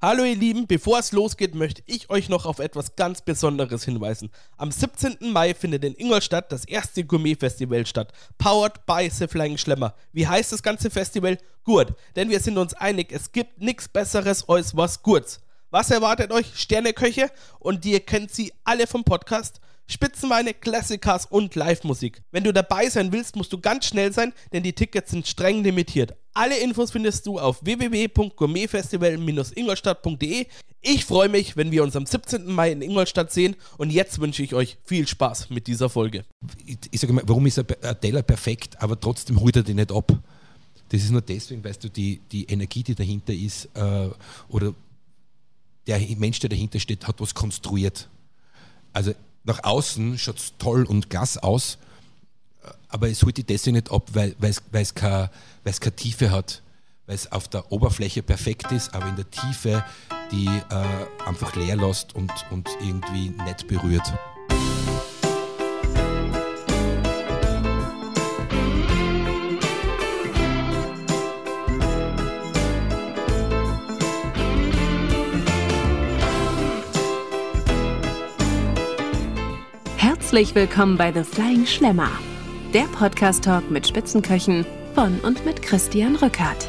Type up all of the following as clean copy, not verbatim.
Hallo ihr Lieben, bevor es losgeht, möchte ich euch noch auf etwas ganz Besonderes hinweisen. Am 17. Mai findet in Ingolstadt das erste Gourmet-Festival statt, powered by The Flying Schlemmer. Wie heißt das ganze Festival? Gut, denn wir sind uns einig, es gibt nichts Besseres als was Gutes. Was erwartet euch? Sterneköche und ihr kennt sie alle vom Podcast. Spitzenweine, Classicars und Live-Musik. Wenn du dabei sein willst, musst du ganz schnell sein, denn die Tickets sind streng limitiert. Alle Infos findest du auf www.gourmetfestival-ingolstadt.de. Ich freue mich, wenn wir uns am 17. Mai in Ingolstadt sehen und jetzt wünsche ich euch viel Spaß mit dieser Folge. Ich sage mal, warum ist ein Teller perfekt, aber trotzdem holt er den nicht ab? Das ist nur deswegen, weißt du, die Energie, die dahinter ist, oder der Mensch, der dahinter steht, hat was konstruiert. Also nach außen schaut es toll und klasse aus, aber es holt die deswegen nicht ab, weil es keine Tiefe hat, weil es auf der Oberfläche perfekt ist, aber in der Tiefe die einfach leer lässt und irgendwie nicht berührt. Herzlich willkommen bei The Flying Schlemmer, der Podcast-Talk mit Spitzenköchen von und mit Christian Rückert.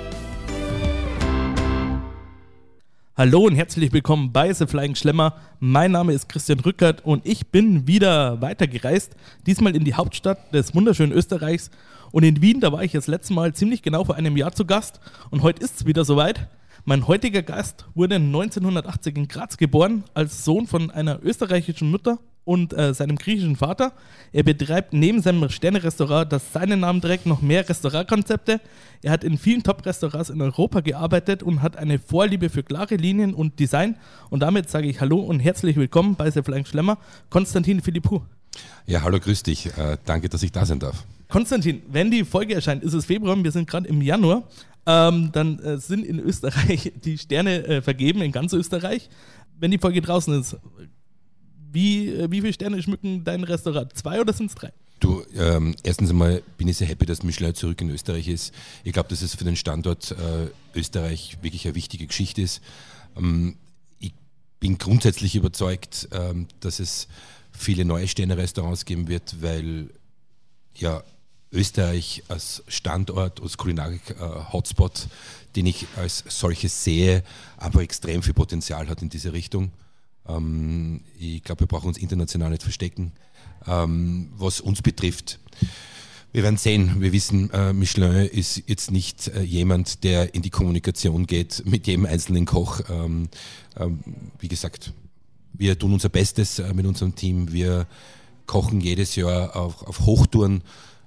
Hallo und herzlich willkommen bei The Flying Schlemmer. Mein Name ist Christian Rückert und ich bin wieder weitergereist, diesmal in die Hauptstadt des wunderschönen Österreichs. Und in Wien, da war ich das letzte Mal ziemlich genau vor einem Jahr zu Gast und heute ist es wieder soweit. Mein heutiger Gast wurde 1980 in Graz geboren, als Sohn von einer österreichischen Mutter und seinem griechischen Vater. Er betreibt neben seinem Sterne-Restaurant, das seinen Namen trägt, noch mehr Restaurantkonzepte. Er hat in vielen Top-Restaurants in Europa gearbeitet und hat eine Vorliebe für klare Linien und Design. Und damit sage ich Hallo und herzlich willkommen bei The Flying Schlemmer, Konstantin Philippou. Ja, hallo, grüß dich. Danke, dass ich da sein darf. Konstantin, wenn die Folge erscheint, ist es Februar, wir sind gerade im Januar. Dann sind in Österreich die Sterne vergeben, in ganz Österreich. Wenn die Folge draußen ist, wie viele Sterne schmücken dein Restaurant? 2 oder sind es 3? Du, erstens einmal bin ich sehr happy, dass Michelin zurück in Österreich ist. Ich glaube, dass es für den Standort Österreich wirklich eine wichtige Geschichte ist. Ich bin grundsätzlich überzeugt, dass es viele neue Sterne-Restaurants geben wird, weil ja Österreich als Standort, als Kulinarik-Hotspot, den ich als solches sehe, aber extrem viel Potenzial hat in diese Richtung. Ich glaube, wir brauchen uns international nicht verstecken. Was uns betrifft, wir werden sehen. Wir wissen, Michelin ist jetzt nicht jemand, der in die Kommunikation geht mit jedem einzelnen Koch. Wie gesagt, wir tun unser Bestes mit unserem Team. Wir kochen jedes Jahr auf Hochtouren.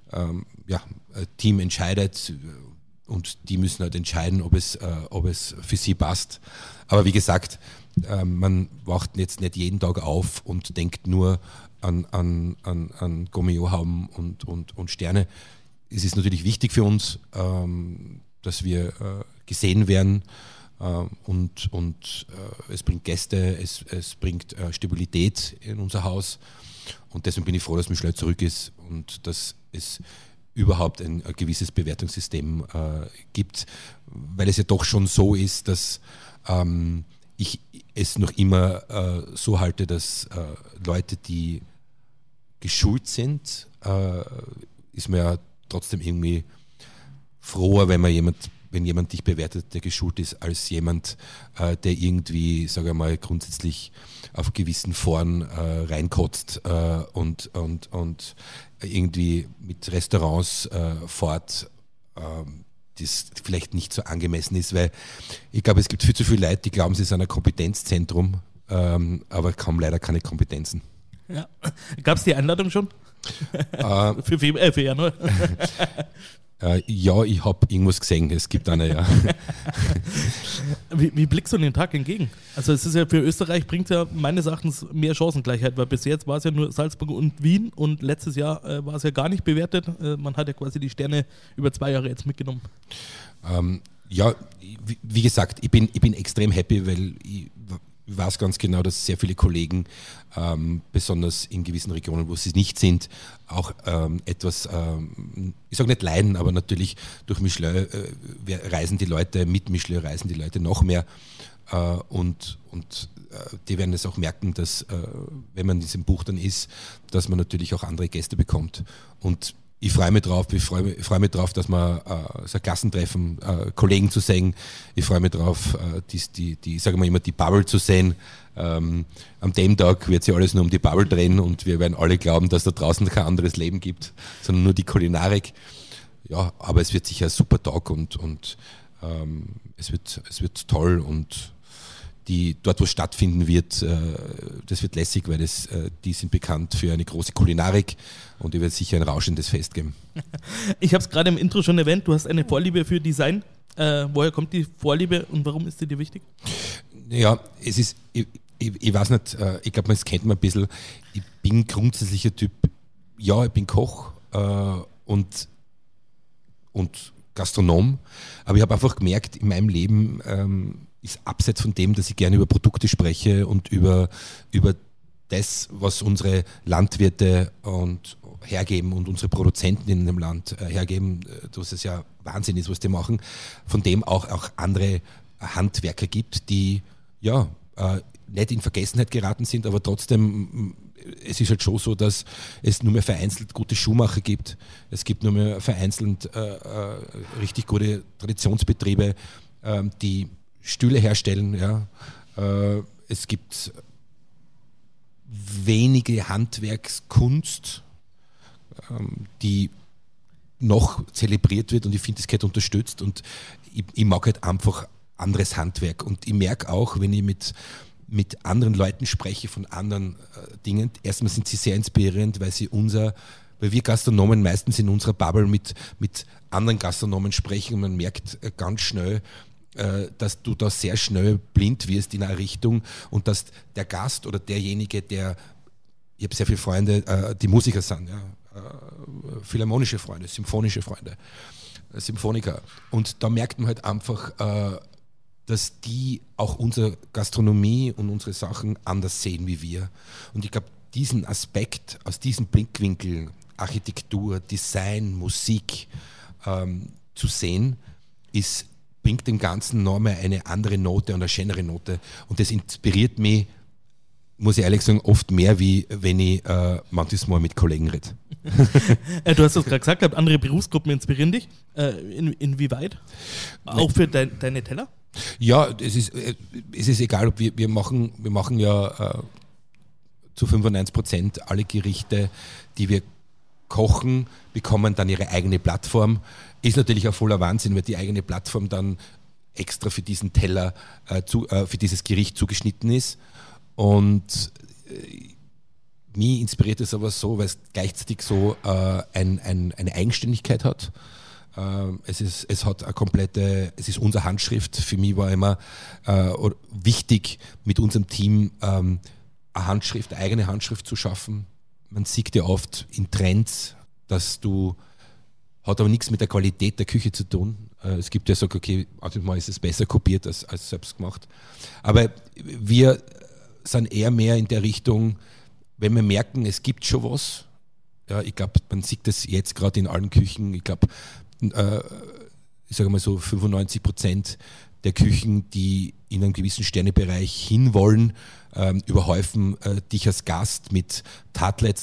Team entscheidet und die müssen halt entscheiden, ob es für sie passt. Aber wie gesagt, man wacht jetzt nicht jeden Tag auf und denkt nur an Gourmet-haben und Sterne. Es ist natürlich wichtig für uns, dass wir gesehen werden und es bringt Gäste, es bringt Stabilität in unser Haus und deswegen bin ich froh, dass Michelin zurück ist und dass es überhaupt ein gewisses Bewertungssystem gibt, weil es ja doch schon so ist, dass ich es noch immer so halte, dass Leute, die geschult sind, ist man ja trotzdem irgendwie froher, wenn jemand dich bewertet, der geschult ist, als jemand, der irgendwie, sage ich mal, grundsätzlich auf gewissen Foren reinkotzt und irgendwie mit Restaurants fort, das vielleicht nicht so angemessen ist, weil ich glaube, es gibt viel zu viele Leute, die glauben, sie sind ein Kompetenzzentrum, aber kaum leider keine Kompetenzen. Ja. Gab es die Einladung schon? Für Januar? Ja, ich habe irgendwas gesehen, es gibt eine, ja. Wie blickst du den Tag entgegen? Also es ist ja für Österreich, bringt ja meines Erachtens mehr Chancengleichheit, weil bis jetzt war es ja nur Salzburg und Wien und letztes Jahr war es ja gar nicht bewertet. Man hat ja quasi die Sterne über 2 Jahre jetzt mitgenommen. Ja, wie gesagt, ich bin extrem happy, weil ich weiß ganz genau, dass sehr viele Kollegen, besonders in gewissen Regionen, wo sie nicht sind, auch etwas, ich sage nicht leiden, aber natürlich durch Michelin reisen die Leute, mit Michelin reisen die Leute noch mehr. und die werden es auch merken, dass wenn man in diesem Buch dann ist, dass man natürlich auch andere Gäste bekommt. Und ich freue mich drauf, dass wir so ein Klassentreffen, Kollegen zu sehen. Ich freue mich drauf, die sagen wir immer, die Bubble zu sehen. Am dem Tag wird sich alles nur um die Bubble drehen und wir werden alle glauben, dass da draußen kein anderes Leben gibt, sondern nur die Kulinarik. Ja, aber es wird sicher ein super Tag und es wird toll und dort, wo es stattfinden wird, das wird lässig, weil die sind bekannt für eine große Kulinarik und die wird sicher ein rauschendes Fest geben. Ich habe es gerade im Intro schon erwähnt, du hast eine Vorliebe für Design. Woher kommt die Vorliebe und warum ist die dir wichtig? Ja, es ist, ich weiß nicht, ich glaube, das kennt man ein bisschen. Ich bin grundsätzlicher Typ, ja, ich bin Koch und Gastronom, aber ich habe einfach gemerkt, in meinem Leben ist abseits von dem, dass ich gerne über Produkte spreche und über das, was unsere Landwirte hergeben und unsere Produzenten in dem Land hergeben, dass es ja Wahnsinn ist, was die machen, von dem auch andere Handwerker gibt, die ja nicht in Vergessenheit geraten sind, aber trotzdem, es ist halt schon so, dass es nur mehr vereinzelt gute Schuhmacher gibt, es gibt nur mehr vereinzelt richtig gute Traditionsbetriebe, die Stühle herstellen, ja. Es gibt wenige Handwerkskunst, die noch zelebriert wird und ich finde, das gehört unterstützt und ich mag halt einfach anderes Handwerk und ich merke auch, wenn ich mit anderen Leuten spreche von anderen Dingen, erstmal sind sie sehr inspirierend, weil wir Gastronomen meistens in unserer Bubble mit anderen Gastronomen sprechen und man merkt ganz schnell, dass du da sehr schnell blind wirst in eine Richtung und dass der Gast oder derjenige, ich habe sehr viele Freunde, die Musiker sind, ja, philharmonische Freunde, symphonische Freunde, Symphoniker und da merkt man halt einfach, dass die auch unsere Gastronomie und unsere Sachen anders sehen wie wir und ich glaube, diesen Aspekt aus diesem Blickwinkel, Architektur, Design, Musik zu sehen, bringt dem Ganzen nochmal eine andere Note und eine schönere Note. Und das inspiriert mich, muss ich ehrlich sagen, oft mehr, wie wenn ich manches Mal mit Kollegen rede. Du hast das gerade gesagt, andere Berufsgruppen inspirieren dich. Inwieweit? Auch für deine Teller? Ja, es ist egal, ob wir machen ja zu 95% alle Gerichte, die wir kochen, bekommen dann ihre eigene Plattform. Ist natürlich ein voller Wahnsinn, weil die eigene Plattform dann extra für diesen Teller, für dieses Gericht zugeschnitten ist. Und mich inspiriert es aber so, weil es gleichzeitig so eine Eigenständigkeit hat. Es ist unsere Handschrift. Für mich war immer wichtig, mit unserem Team eine eigene Handschrift zu schaffen. Man sieht ja oft in Trends, hat aber nichts mit der Qualität der Küche zu tun. Es gibt ja so, okay, manchmal ist es besser kopiert als selbst gemacht. Aber wir sind eher mehr in der Richtung, wenn wir merken, es gibt schon was. Ja, ich glaube, man sieht das jetzt gerade in allen Küchen. Ich glaube, ich sage mal so 95% der Küchen, die in einen gewissen Sternebereich hinwollen, überhäufen dich als Gast mit Tatlets.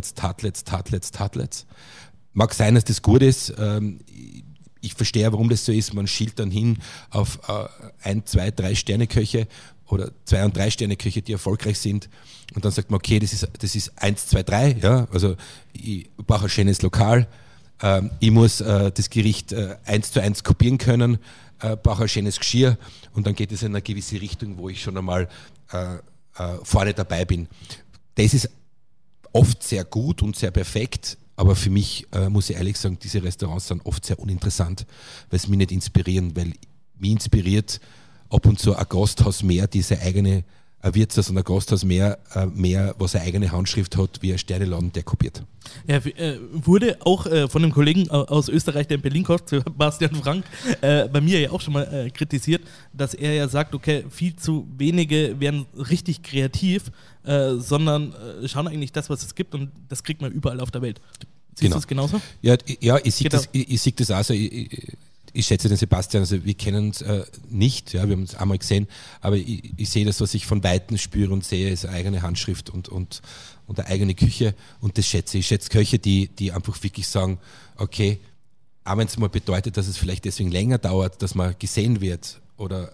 Mag sein, dass das gut ist. Ich verstehe, warum das so ist. Man schielt dann hin auf 1, 2, 3 Sterneköche oder 2 und 3 Sterneköche, die erfolgreich sind. Und dann sagt man, okay, das ist 1, 2, 3. Ja? Also ich brauche ein schönes Lokal. Ich muss das Gericht 1:1 kopieren können. Brauche ein schönes Geschirr. Und dann geht es in eine gewisse Richtung, wo ich schon einmal vorne dabei bin. Das ist oft sehr gut und sehr perfekt, aber für mich, muss ich ehrlich sagen, diese Restaurants sind oft sehr uninteressant, weil es mich nicht inspirieren, weil mich inspiriert ab und zu ein Gasthaus mehr, diese eigene, ein Wirtshaus und ein Gasthaus mehr, was eine eigene Handschrift hat, wie ein Sterneladen, der kopiert. Ja, wurde auch von einem Kollegen aus Österreich, der in Berlin kocht, Sebastian Frank, bei mir ja auch schon mal kritisiert, dass er ja sagt, okay, viel zu wenige werden richtig kreativ, sondern schauen eigentlich das, was es gibt und das kriegt man überall auf der Welt. Siehst du das genauso? Ja, ich sehe das auch so. ich schätze den Sebastian, also wir kennen uns nicht, ja, wir haben uns einmal gesehen, aber ich sehe das, was ich von Weitem spüre und sehe, ist eine eigene Handschrift und eine eigene Küche und das schätze ich. Ich schätze Köche, die einfach wirklich sagen, okay, auch wenn es mal bedeutet, dass es vielleicht deswegen länger dauert, dass man gesehen wird oder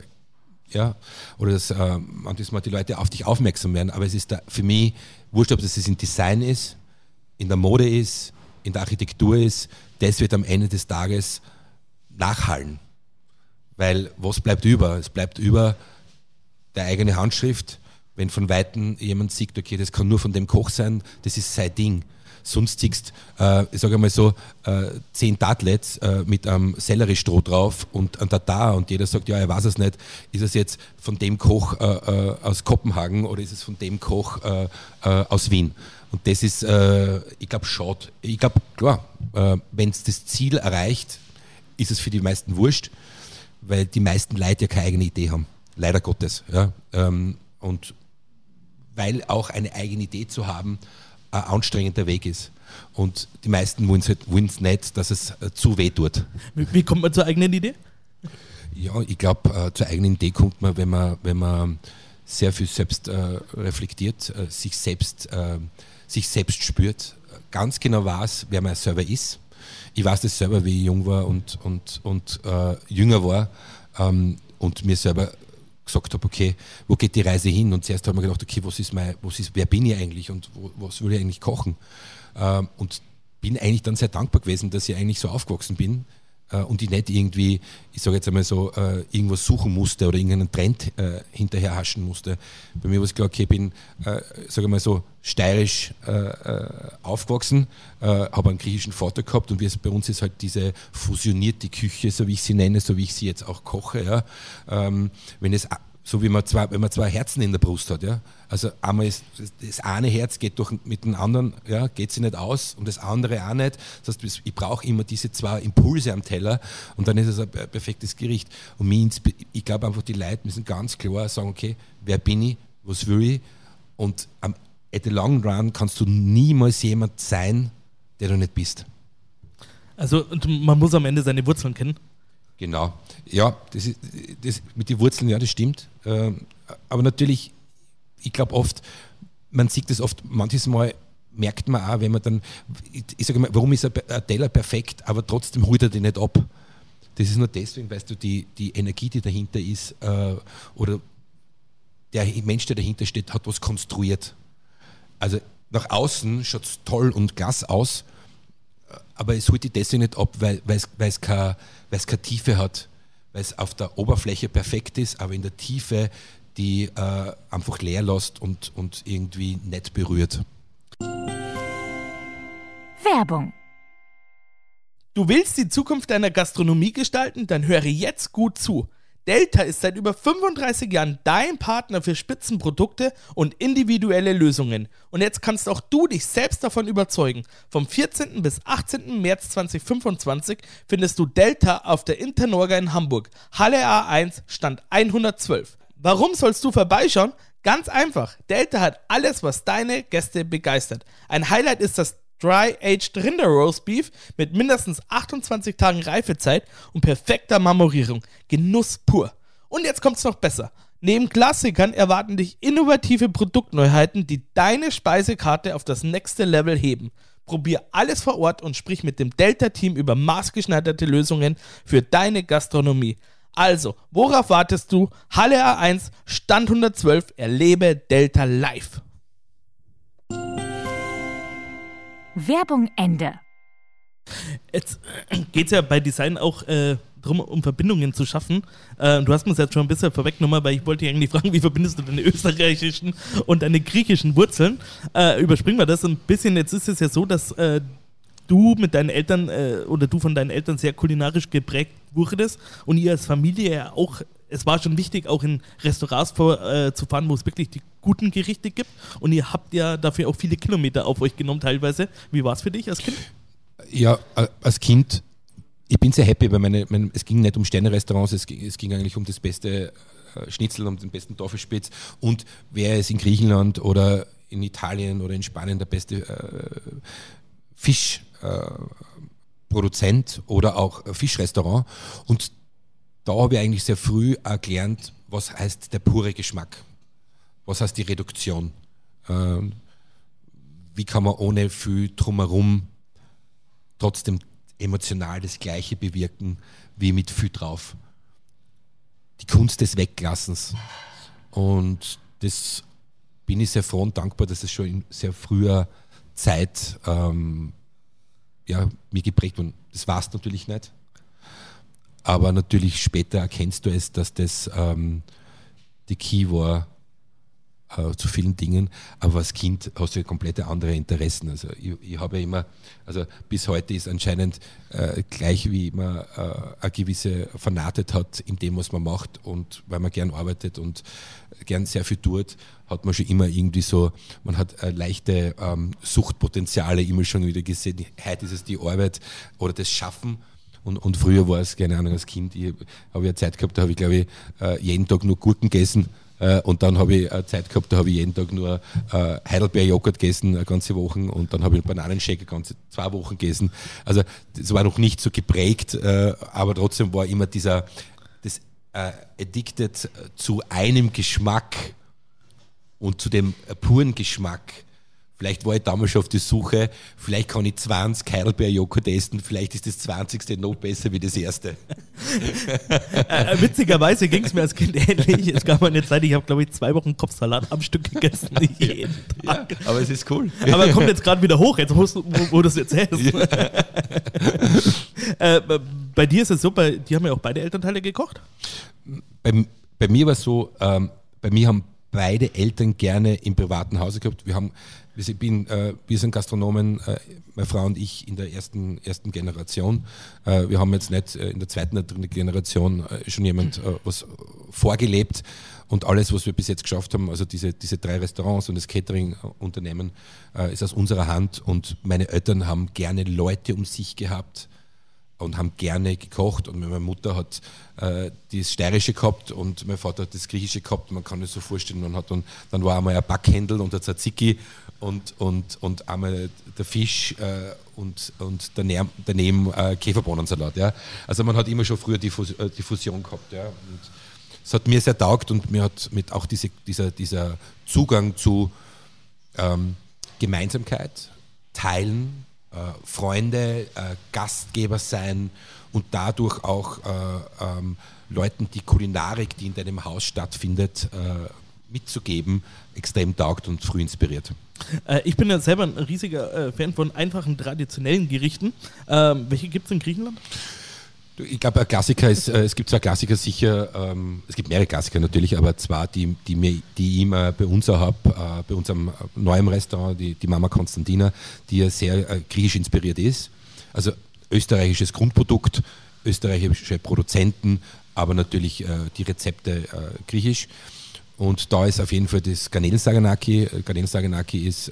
dass manchmal die Leute auf dich aufmerksam werden, aber es ist da für mich wurscht, ob das im Design ist, in der Mode ist, in der Architektur ist, das wird am Ende des Tages nachhallen. Weil was bleibt über? Es bleibt über der eigene Handschrift, wenn von Weitem jemand sieht, okay, das kann nur von dem Koch sein, das ist sein Ding. Sonst siehst ich sage mal so, 10 Tatlets mit einem Selleriestroh drauf und ein Tatar und jeder sagt, ja, er weiß es nicht, ist es jetzt von dem Koch aus Kopenhagen oder ist es von dem Koch aus Wien? Und das ist, ich glaube, schade. Ich glaube, klar, wenn es das Ziel erreicht, ist es für die meisten wurscht, weil die meisten Leute ja keine eigene Idee haben. Leider Gottes. Ja? Und weil auch eine eigene Idee zu haben, ein anstrengender Weg ist. Und die meisten wollen es nicht, dass es zu weh tut. Wie kommt man zur eigenen Idee? Ja, ich glaube, zur eigenen Idee kommt man, wenn man sehr viel selbst reflektiert, sich selbst spürt, ganz genau weiß, wer man selber ist. Ich weiß das selber, wie ich jung war und jünger war und mir selber gesagt habe, okay, wo geht die Reise hin? Und zuerst habe ich mir gedacht, okay, wer bin ich eigentlich und was will ich eigentlich kochen? Und bin eigentlich dann sehr dankbar gewesen, dass ich eigentlich so aufgewachsen bin und ich nicht irgendwie, ich sage jetzt einmal so, irgendwas suchen musste oder irgendeinen Trend hinterher haschen musste. Bei mir war es klar, okay, ich bin, sage mal so, steirisch aufgewachsen, habe einen griechischen Vater gehabt und bei uns ist halt diese fusionierte Küche, so wie ich sie nenne, so wie ich sie jetzt auch koche. Ja. So wie wenn man zwei Herzen in der Brust hat, ja. Also einmal ist das eine Herz geht mit dem anderen, ja, geht sich nicht aus und das andere auch nicht. Das heißt, ich brauche immer diese zwei Impulse am Teller und dann ist es ein perfektes Gericht. Und ich glaube einfach, die Leute müssen ganz klar sagen, okay, wer bin ich, was will ich? Und at the long run kannst du niemals jemand sein, der du nicht bist. Also man muss am Ende seine Wurzeln kennen. Genau, ja, das mit den Wurzeln, ja, das stimmt. Aber natürlich, ich glaube oft, man sieht das oft, manches Mal merkt man auch, wenn man dann, ich sage mal, warum ist ein Teller perfekt, aber trotzdem holt er den nicht ab. Das ist nur deswegen, weißt du, die Energie, die dahinter ist, oder der Mensch, der dahinter steht, hat was konstruiert. Also nach außen schaut es toll und klasse aus, aber es holt die deswegen nicht ab, weil es keine Tiefe hat, weil es auf der Oberfläche perfekt ist, aber in der Tiefe die einfach leer lässt und irgendwie nicht berührt. Werbung. Du willst die Zukunft deiner Gastronomie gestalten? Dann höre jetzt gut zu. Delta ist seit über 35 Jahren dein Partner für Spitzenprodukte und individuelle Lösungen. Und jetzt kannst auch du dich selbst davon überzeugen. Vom 14. bis 18. März 2025 findest du Delta auf der Internorga in Hamburg, Halle A1, Stand 112. Warum sollst du vorbeischauen? Ganz einfach. Delta hat alles, was deine Gäste begeistert. Ein Highlight ist das Dry-Aged Rinder Roast Beef mit mindestens 28 Tagen Reifezeit und perfekter Marmorierung. Genuss pur. Und jetzt kommt's noch besser. Neben Klassikern erwarten dich innovative Produktneuheiten, die deine Speisekarte auf das nächste Level heben. Probier alles vor Ort und sprich mit dem Delta-Team über maßgeschneiderte Lösungen für deine Gastronomie. Also, worauf wartest du? Halle A1, Stand 112, erlebe Delta live. Werbung Ende. Jetzt geht es ja bei Design auch darum, um Verbindungen zu schaffen. Du hast mir es jetzt schon ein bisschen vorweggenommen, weil ich wollte dich eigentlich fragen, wie verbindest du deine österreichischen und deine griechischen Wurzeln? Überspringen wir das ein bisschen. Jetzt ist es ja so, dass du mit deinen Eltern oder du von deinen Eltern sehr kulinarisch geprägt wurdest und ihr als Familie ja auch, es war schon wichtig, auch in Restaurants zu fahren, wo es wirklich die guten Gerichte gibt und ihr habt ja dafür auch viele Kilometer auf euch genommen teilweise. Wie war es für dich als Kind? Ja, als Kind, ich bin sehr happy, weil es ging nicht um Sterne-Restaurants, es ging eigentlich um das beste Schnitzel, um den besten Tafelspitz und wer ist in Griechenland oder in Italien oder in Spanien der beste Fischbraten Produzent oder auch Fischrestaurant. Und da habe ich eigentlich sehr früh gelernt, was heißt der pure Geschmack. Was heißt die Reduktion. Wie kann man ohne viel drumherum trotzdem emotional das Gleiche bewirken, wie mit viel drauf. Die Kunst des Weglassens. Und das bin ich sehr froh und dankbar, dass es schon in sehr früher Zeit mir geprägt wurde. Das war's natürlich nicht. Aber natürlich später erkennst du es, dass das die Key war zu vielen Dingen. Aber als Kind hast du ja komplett andere Interessen. Also ich habe ja immer, also bis heute ist anscheinend gleich wie man eine gewisse Vernarrtheit hat in dem, was man macht, und weil man gern arbeitet und gern sehr viel tut, hat man schon immer irgendwie so, man hat leichte Suchtpotenziale immer schon wieder gesehen. Heute ist es die Arbeit oder das Schaffen. Und früher war es, keine Ahnung, als Kind, habe ich eine Zeit gehabt, da habe ich, glaube ich, jeden Tag nur Gurken gegessen. Und dann habe ich eine Zeit gehabt, da habe ich jeden Tag nur Heidelbeer-Joghurt gegessen, eine ganze Woche. Und dann habe ich einen Bananenshake ganze 2 Wochen gegessen. Also das war noch nicht so geprägt, aber trotzdem war immer das addicted zu einem Geschmack und zu dem puren Geschmack. Vielleicht war ich damals schon auf der Suche, vielleicht kann ich 20 Heidelbeer-Joghurt essen, vielleicht ist das 20. noch besser wie das erste. Witzigerweise ging es mir als Kind ähnlich. Es gab mal eine Zeit, ich habe, glaube ich, 2 Wochen Kopfsalat am Stück gegessen. Jeden Tag. Ja, aber es ist cool. Aber kommt jetzt gerade wieder hoch, jetzt wo du es erzählst. Ja. Bei dir ist es so, die haben ja auch beide Elternteile gekocht? Bei mir war es so, bei mir haben beide Eltern gerne im privaten Hause gehabt. Wir sind Gastronomen, meine Frau und ich, in der ersten Generation. Wir haben jetzt nicht in der zweiten oder dritten Generation schon jemand was vorgelebt, und alles, was wir bis jetzt geschafft haben, also diese 3 Restaurants und das Catering-Unternehmen, ist aus unserer Hand, und meine Eltern haben gerne Leute um sich gehabt und haben gerne gekocht, und meine Mutter hat das Steirische gehabt und mein Vater hat das Griechische gehabt. Man kann es so vorstellen, dann war einmal ein Backhändel und ein Tzatziki und einmal der Fisch und daneben Käferbohnensalat. Ja. Also man hat immer schon früher die Fusion gehabt. Ja. Und es hat mir sehr taugt, und mir hat mit auch dieser Zugang zu Gemeinsamkeit, Teilen, Freunde, Gastgeber sein und dadurch auch Leuten die Kulinarik, die in deinem Haus stattfindet, mitzugeben, extrem taugt und früh inspiriert. Ich bin ja selber ein riesiger Fan von einfachen, traditionellen Gerichten. Welche gibt es in Griechenland? Ich glaube, ein Klassiker ist, es gibt 2 Klassiker sicher, es gibt mehrere Klassiker natürlich, aber 2, die ich immer bei uns auch habe, bei unserem neuen Restaurant, die Mama Konstantina, die ja sehr griechisch inspiriert ist. Also österreichisches Grundprodukt, österreichische Produzenten, aber natürlich die Rezepte griechisch. Und da ist auf jeden Fall das Garnelensaganaki. Garnelensaganaki ist,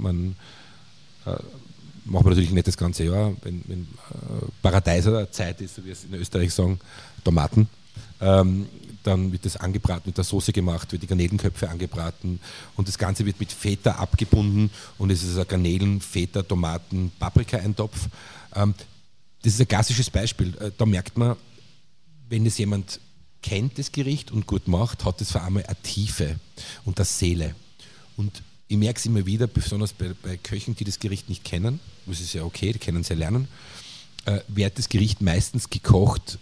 machen wir natürlich nicht das ganze Jahr, wenn Paradeiser Zeit ist, so wie es in Österreich sagen, Tomaten, dann wird das angebraten, mit der Soße gemacht, wird die Garnelenköpfe angebraten, und das Ganze wird mit Feta abgebunden, und es ist ein Garnelen, Feta, Tomaten, Paprika-Eintopf. Das ist ein klassisches Beispiel. Da merkt man, wenn es jemand kennt, das Gericht, und gut macht, hat es vor allem eine Tiefe und eine Seele. Und ich merke es immer wieder, besonders bei Köchen, die das Gericht nicht kennen, das ist ja okay, die können es ja lernen, wird das Gericht meistens gekocht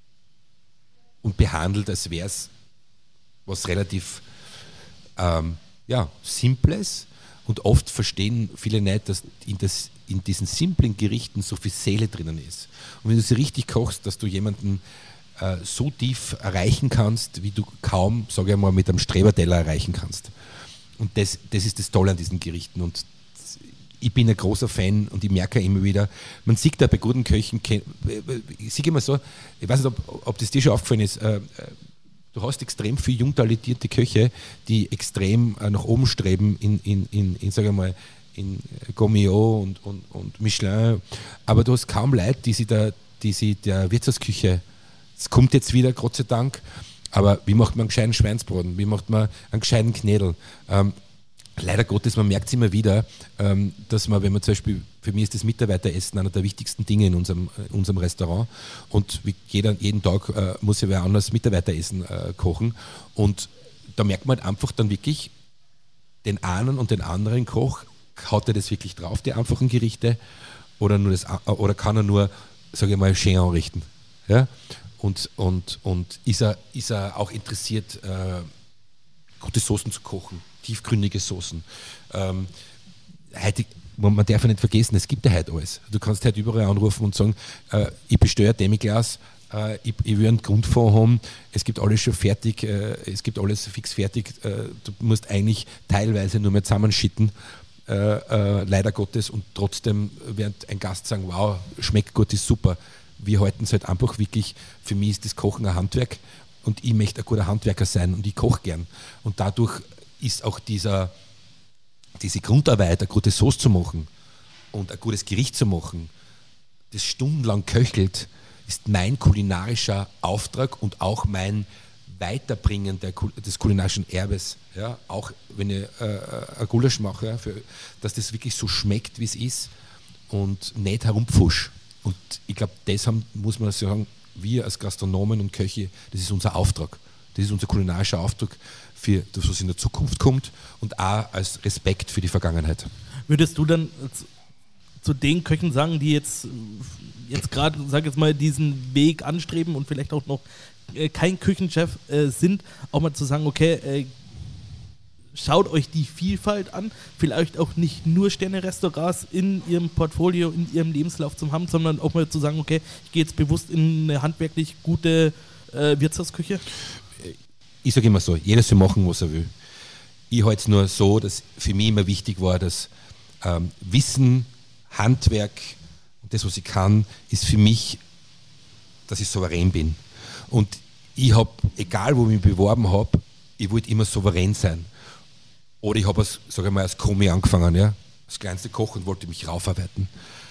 und behandelt, als wäre es was relativ Simples, und oft verstehen viele nicht, dass in diesen simplen Gerichten so viel Seele drinnen ist. Und wenn du sie richtig kochst, dass du jemanden so tief erreichen kannst, wie du kaum, sage ich mal, mit einem Streberteller erreichen kannst. Und das ist das Tolle an diesen Gerichten. Und ich bin ein großer Fan, und ich merke immer wieder, man sieht da bei guten Köchen, ich sehe immer so, ich weiß nicht, ob das dir schon aufgefallen ist, du hast extrem viele jung talentierte Köche, die extrem nach oben streben in sage ich mal, in Gourmet und Michelin, aber du hast kaum Leute, die sie der Wirtshausküche, es kommt jetzt wieder, Gott sei Dank, aber wie macht man einen gescheiten Schweinsbraten, wie macht man einen gescheiten Knädel, leider Gottes, man merkt es immer wieder, dass man, wenn man zum Beispiel, für mich ist das Mitarbeiteressen einer der wichtigsten Dinge in unserem Restaurant und jeden Tag muss ja wer anders Mitarbeiteressen kochen und da merkt man halt einfach dann wirklich den einen und den anderen Koch, haut er das wirklich drauf, die einfachen Gerichte, oder kann er nur, sage ich mal, schön anrichten. Ja? Und ist er auch interessiert, gute Soßen zu kochen, tiefgründige Soßen. Man darf ja nicht vergessen, es gibt ja heute alles. Du kannst heute überall anrufen und sagen, ich bestelle ein Demiglas, ich will einen Grundfond haben, es gibt alles schon fertig, es gibt alles fix fertig, du musst eigentlich teilweise nur mehr zusammenschitten, leider Gottes, und trotzdem wird ein Gast sagen, wow, schmeckt gut, ist super. Wir halten es halt einfach wirklich, für mich ist das Kochen ein Handwerk und ich möchte ein guter Handwerker sein und ich koche gern. Und dadurch ist auch diese Grundarbeit, eine gute Sauce zu machen und ein gutes Gericht zu machen, das stundenlang köchelt, ist mein kulinarischer Auftrag und auch mein Weiterbringen des kulinarischen Erbes. Ja? Auch wenn ich ein Gulasch mache, ja, dass das wirklich so schmeckt, wie es ist und nicht herumpfusch. Und ich glaube, muss man sagen, wir als Gastronomen und Köche, das ist unser Auftrag. Das ist unser kulinarischer Auftrag für das, was in der Zukunft kommt und auch als Respekt für die Vergangenheit. Würdest du dann zu den Köchen sagen, die jetzt gerade, sag jetzt mal, diesen Weg anstreben und vielleicht auch noch kein Küchenchef sind, auch mal zu sagen, okay, schaut euch die Vielfalt an, vielleicht auch nicht nur Sterne-Restaurants in ihrem Portfolio, in ihrem Lebenslauf zu haben, sondern auch mal zu sagen, okay, ich gehe jetzt bewusst in eine handwerklich gute Wirtshausküche? Ich sage immer so, jeder soll machen, was er will. Ich halte es nur so, dass für mich immer wichtig war, dass Wissen, Handwerk und das, was ich kann, ist für mich, dass ich souverän bin. Und ich habe, egal wo ich mich beworben habe, ich wollte immer souverän sein. Oder ich habe als Komi angefangen, ja, als kleinster Koch und wollte mich raufarbeiten.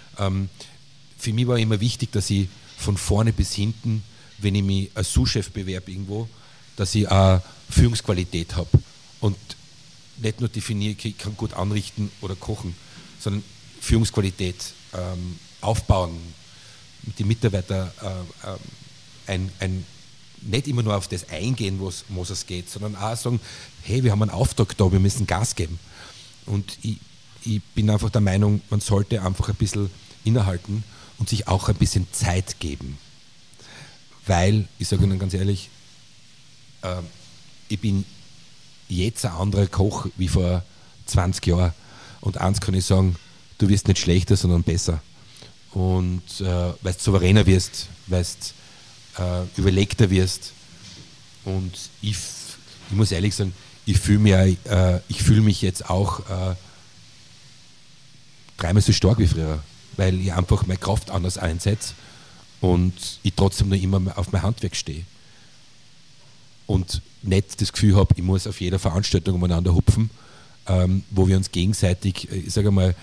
Für mich war immer wichtig, dass ich von vorne bis hinten, wenn ich mich als Sous-Chef bewerbe irgendwo, dass ich auch Führungsqualität habe und nicht nur definiere, ich kann gut anrichten oder kochen, sondern Führungsqualität aufbauen, mit den Mitarbeitern nicht immer nur auf das eingehen, was es geht, sondern auch sagen, hey, wir haben einen Auftrag da, wir müssen Gas geben. Und ich bin einfach der Meinung, man sollte einfach ein bisschen innehalten und sich auch ein bisschen Zeit geben. Weil, ich sage Ihnen ganz ehrlich, ich bin jetzt ein anderer Koch wie vor 20 Jahren. Und eins kann ich sagen, du wirst nicht schlechter, sondern besser. Und weil du souveräner wirst, weil du überlegter wirst. Und ich muss ehrlich sagen, ich fühle mich jetzt auch dreimal so stark wie früher, weil ich einfach meine Kraft anders einsetze und ich trotzdem noch immer auf mein Handwerk stehe. Und nicht das Gefühl habe, ich muss auf jeder Veranstaltung umeinander hupfen, wo wir uns gegenseitig, ich sage mal,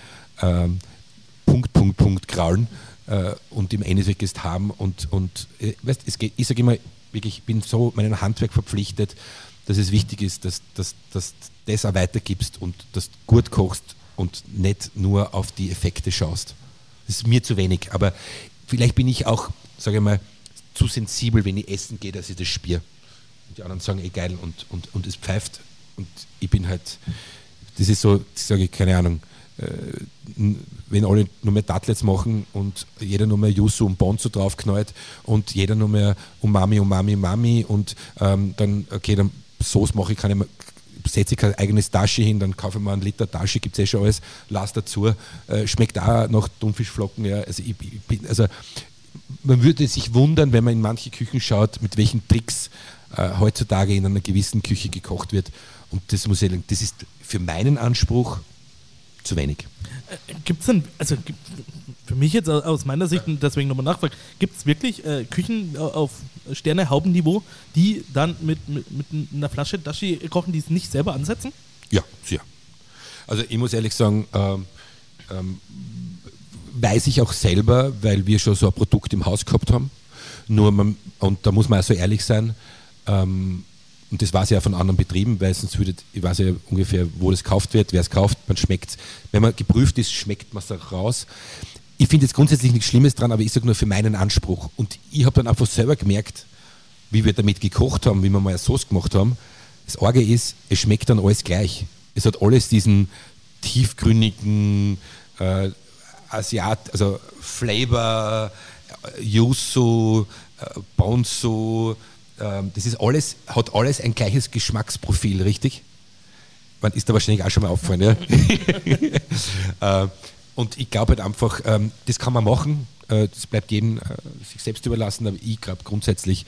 Punkt kraulen und im Endeffekt haben. Und weißt, ich sage immer, wirklich, ich bin so meinem Handwerk verpflichtet, dass es wichtig ist, dass das auch weitergibst und dass du gut kochst und nicht nur auf die Effekte schaust. Das ist mir zu wenig, aber vielleicht bin ich auch, sage ich mal, zu sensibel, wenn ich essen gehe, dass ich das spüre. Und die anderen sagen, geil, und es pfeift. Und ich bin halt, das ist so, sage ich, keine Ahnung, wenn alle nur mehr Tatlets machen und jeder nur mehr Yuzu und Bonzo draufknallt und jeder nur mehr Umami und dann Sauce mache ich keine mehr, setze ich kein eigenes Dashi hin, dann kaufe ich mir einen Liter Dashi, gibt es schon alles, lass dazu, schmeckt auch nach Thunfischflocken. Ja. Also man würde sich wundern, wenn man in manche Küchen schaut, mit welchen Tricks heutzutage in einer gewissen Küche gekocht wird. Und das muss ich sagen, das ist für meinen Anspruch zu wenig. Gibt es denn, also für mich jetzt aus meiner Sicht, und deswegen nochmal nachfragen, gibt es wirklich Küchen auf Sterne-Haubenniveau, die dann mit einer Flasche Dashi kochen, die es nicht selber ansetzen? Ja, sicher. Also ich muss ehrlich sagen, weiß ich auch selber, weil wir schon so ein Produkt im Haus gehabt haben. Und da muss man auch so ehrlich sein, und das weiß ich ja von anderen Betrieben, weil sonst ich weiß ja ungefähr, wo das gekauft wird, wer es kauft, man schmeckt es. Wenn man geprüft ist, schmeckt man es auch raus. Ich finde jetzt grundsätzlich nichts Schlimmes dran, aber ich sage nur für meinen Anspruch. Und ich habe dann einfach selber gemerkt, wie wir damit gekocht haben, wie wir mal eine Sauce gemacht haben. Das Arge ist, es schmeckt dann alles gleich. Es hat alles diesen tiefgründigen also Flavor, Yuzu, Bonzu, das ist alles, hat alles ein gleiches Geschmacksprofil, richtig? Man ist da wahrscheinlich auch schon mal aufgefallen, ja? Und ich glaube halt einfach, das kann man machen, das bleibt jedem sich selbst überlassen, aber ich glaube grundsätzlich,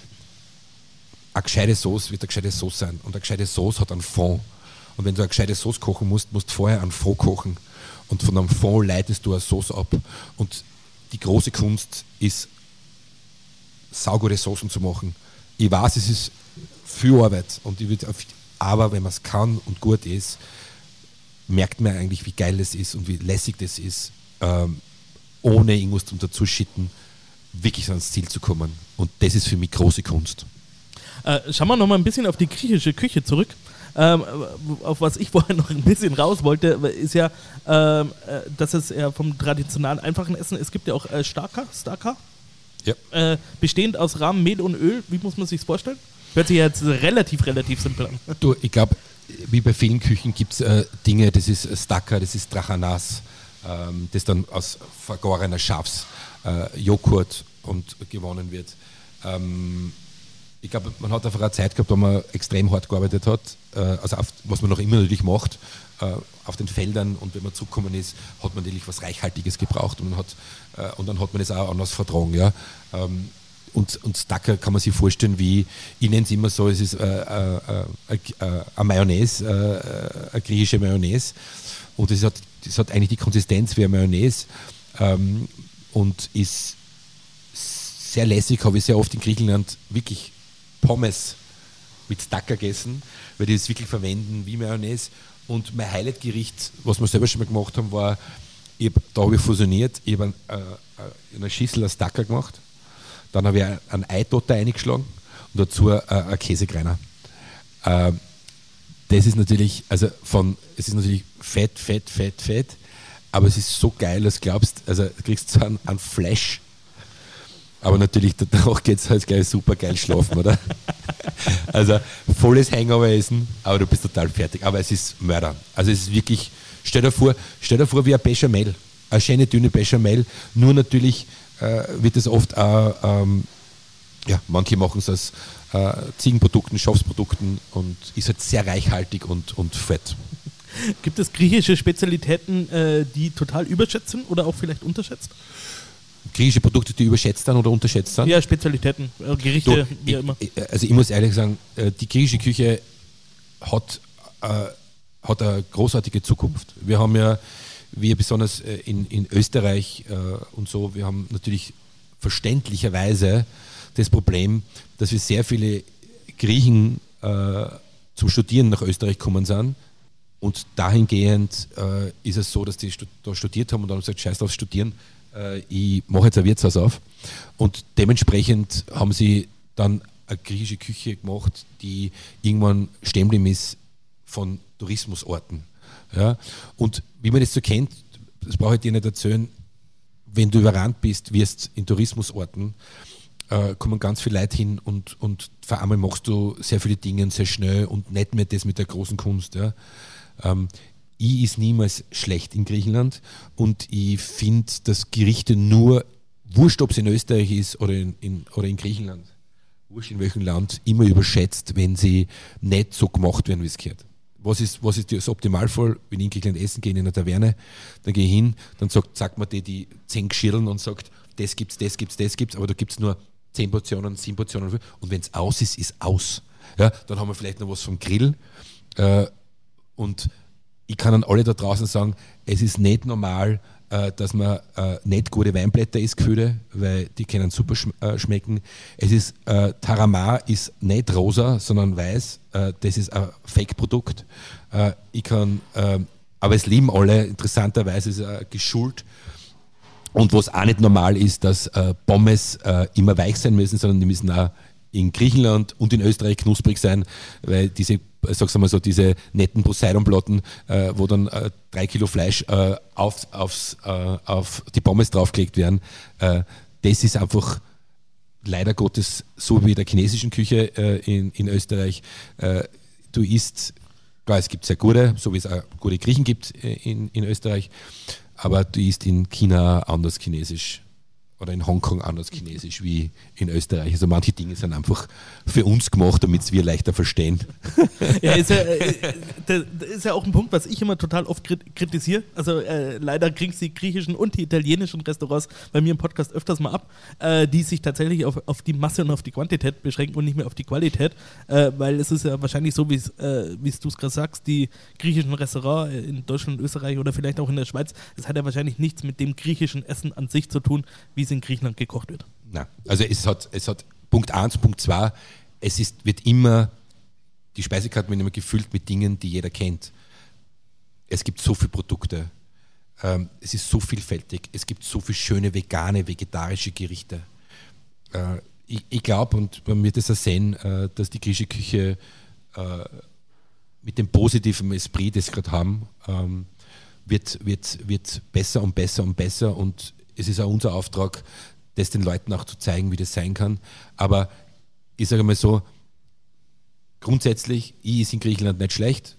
eine gescheite Sauce wird eine gescheite Sauce sein und eine gescheite Sauce hat einen Fond. Und wenn du eine gescheite Sauce kochen musst, musst du vorher einen Fond kochen und von einem Fond leitest du eine Sauce ab. Und die große Kunst ist, saugute Soßen zu machen. Ich weiß, es ist viel Arbeit, aber wenn man es kann und gut ist, merkt man eigentlich, wie geil das ist und wie lässig das ist, ohne irgendwas dazu schütten, wirklich ans Ziel zu kommen. Und das ist für mich große Kunst. Schauen wir noch mal ein bisschen auf die griechische Küche zurück. Auf was ich vorher noch ein bisschen raus wollte, ist ja, dass es ja vom traditionellen einfachen Essen, es gibt ja auch Staka, ja. Bestehend aus Rahm, Mehl und Öl. Wie muss man sich das vorstellen? Hört sich jetzt relativ simpel an. Du, ich glaube, wie bei vielen Küchen gibt es Dinge, das ist Staka, das ist Drachanas, das dann aus vergorener Schafsjoghurt und gewonnen wird. Ich glaube, man hat einfach eine Zeit gehabt, wo man extrem hart gearbeitet hat, also was man noch immer natürlich macht, auf den Feldern, und wenn man zurückgekommen ist, hat man natürlich was Reichhaltiges gebraucht und dann hat man das auch anders vertragen. Ja? Und Staka kann man sich vorstellen wie, ich nenne es immer so, es ist eine Mayonnaise, eine griechische Mayonnaise, und das hat eigentlich die Konsistenz wie eine Mayonnaise und ist sehr lässig, habe ich sehr oft in Griechenland wirklich Pommes mit Staka gegessen, weil die es wirklich verwenden wie Mayonnaise. Und mein Highlight-Gericht, was wir selber schon mal gemacht haben, war, da habe ich fusioniert, ich habe eine Schüssel aus Staka gemacht, dann habe ich einen Eitotter eingeschlagen und dazu einen Käsekreiner. Das ist natürlich, es ist natürlich fett, aber es ist so geil, dass du glaubst, also du kriegst so einen Flash. Aber natürlich, danach geht es halt gleich super geil schlafen, oder? Also volles Hangover-Essen, aber du bist total fertig. Aber es ist Mörder. Also es ist wirklich, stell dir vor wie ein Bechamel. Eine schöne, dünne Bechamel. Nur natürlich wird es oft, manche machen es aus Ziegenprodukten, Schafsprodukten und ist halt sehr reichhaltig und fett. Gibt es griechische Spezialitäten, die total überschätzt sind oder auch vielleicht unterschätzt? Griechische Produkte, die überschätzt sind oder unterschätzt sind? Ja, Spezialitäten, Gerichte, wie immer. Also ich muss ehrlich sagen, die griechische Küche hat eine großartige Zukunft. Wir haben ja, wir besonders in Österreich und so, wir haben natürlich verständlicherweise das Problem, dass wir sehr viele Griechen zum Studieren nach Österreich gekommen sind. Und dahingehend ist es so, dass die da studiert haben und dann haben gesagt, scheiß drauf studieren, ich mache jetzt ein Wirtshaus auf. Und dementsprechend haben sie dann eine griechische Küche gemacht, die irgendwann stehen geblieben ist von Tourismusorten. Ja? Und wie man das so kennt, das brauche ich dir nicht erzählen, wenn du überrannt bist, wirst in Tourismusorten, kommen ganz viele Leute hin und vor allem machst du sehr viele Dinge sehr schnell und nicht mehr das mit der großen Kunst. Ja? Ich ist niemals schlecht in Griechenland und ich finde, dass Gerichte nur, wurscht ob es in Österreich ist oder in Griechenland, wurscht in welchem Land, immer überschätzt, wenn sie nicht so gemacht werden, wie es gehört. Was ist das Optimalfall? Wenn ich in Griechenland essen gehe, in einer Taverne, dann gehe ich hin, dann sagt man die 10 Geschirren und sagt, das gibt's, aber da gibt es nur 10 Portionen, 7 Portionen. Und wenn es aus ist, ist aus. Ja, dann haben wir vielleicht noch was vom Grill. Und ich kann an alle da draußen sagen, es ist nicht normal, dass man nicht gute Weinblätter isst, Gefühle, weil die können super schmecken. Es ist, Tarama ist nicht rosa, sondern weiß. Das ist ein Fake-Produkt. Aber es lieben alle, interessanterweise ist es geschult. Und was auch nicht normal ist, dass Pommes immer weich sein müssen, sondern die müssen auch in Griechenland und in Österreich knusprig sein, weil diese, sag's mal so, diese netten Poseidon-Platten, wo dann 3 Kilo Fleisch auf die Pommes draufgelegt werden, das ist einfach leider Gottes so wie in der chinesischen Küche in Österreich. Du isst, klar, es gibt sehr gute, so wie es auch gute Griechen gibt in Österreich, aber du isst in China anders chinesisch oder in Hongkong anders chinesisch wie in Österreich. Also manche Dinge sind einfach für uns gemacht, damit wir leichter verstehen. Ja, das ist ja auch ein Punkt, was ich immer total oft kritisiere. Also leider kriegen die griechischen und die italienischen Restaurants bei mir im Podcast öfters mal ab, die sich tatsächlich auf die Masse und auf die Quantität beschränken und nicht mehr auf die Qualität, weil es ist ja wahrscheinlich so, wie du es gerade sagst, die griechischen Restaurants in Deutschland, Österreich oder vielleicht auch in der Schweiz, das hat ja wahrscheinlich nichts mit dem griechischen Essen an sich zu tun, wie es in Griechenland gekocht wird. Nein, also es hat Punkt 1, Punkt 2, wird immer, die Speisekarte wird immer gefüllt mit Dingen, die jeder kennt. Es gibt so viele Produkte, es ist so vielfältig, es gibt so viele schöne vegane, vegetarische Gerichte. Ich glaube, und man wird das auch sehen, dass die griechische Küche mit dem positiven Esprit, das sie gerade haben, wird besser und besser und besser, und es ist auch unser Auftrag, das den Leuten auch zu zeigen, wie das sein kann. Aber ich sage mal so, grundsätzlich ist in Griechenland nicht schlecht.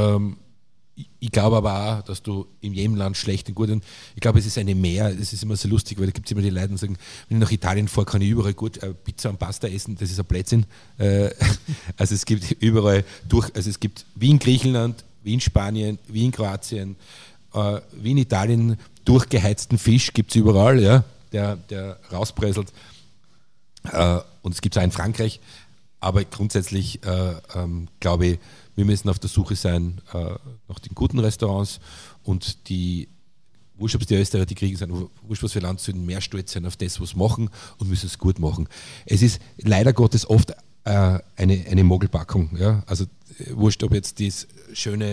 Ich glaube aber auch, dass du in jedem Land schlecht und gut, und ich glaube, es ist eine Mehr, es ist immer so lustig, weil da gibt es immer die Leute, die sagen, wenn ich nach Italien fahre, kann ich überall gut Pizza und Pasta essen, das ist ein Blödsinn. Also es gibt überall also es gibt wie in Griechenland, wie in Spanien, wie in Kroatien, wie in Italien, durchgeheizten Fisch gibt es überall, ja, der rausbröselt. Und es gibt es auch in Frankreich. Aber grundsätzlich glaube ich, wir müssen auf der Suche sein nach den guten Restaurants, und die, wurscht, ob es die Österreicher, die Griechen sind, wurscht, was für Land, sollten mehr stolz sein auf das, was sie machen, und müssen es gut machen. Es ist leider Gottes oft eine Mogelpackung. Ja? Also wurscht, ob jetzt das schöne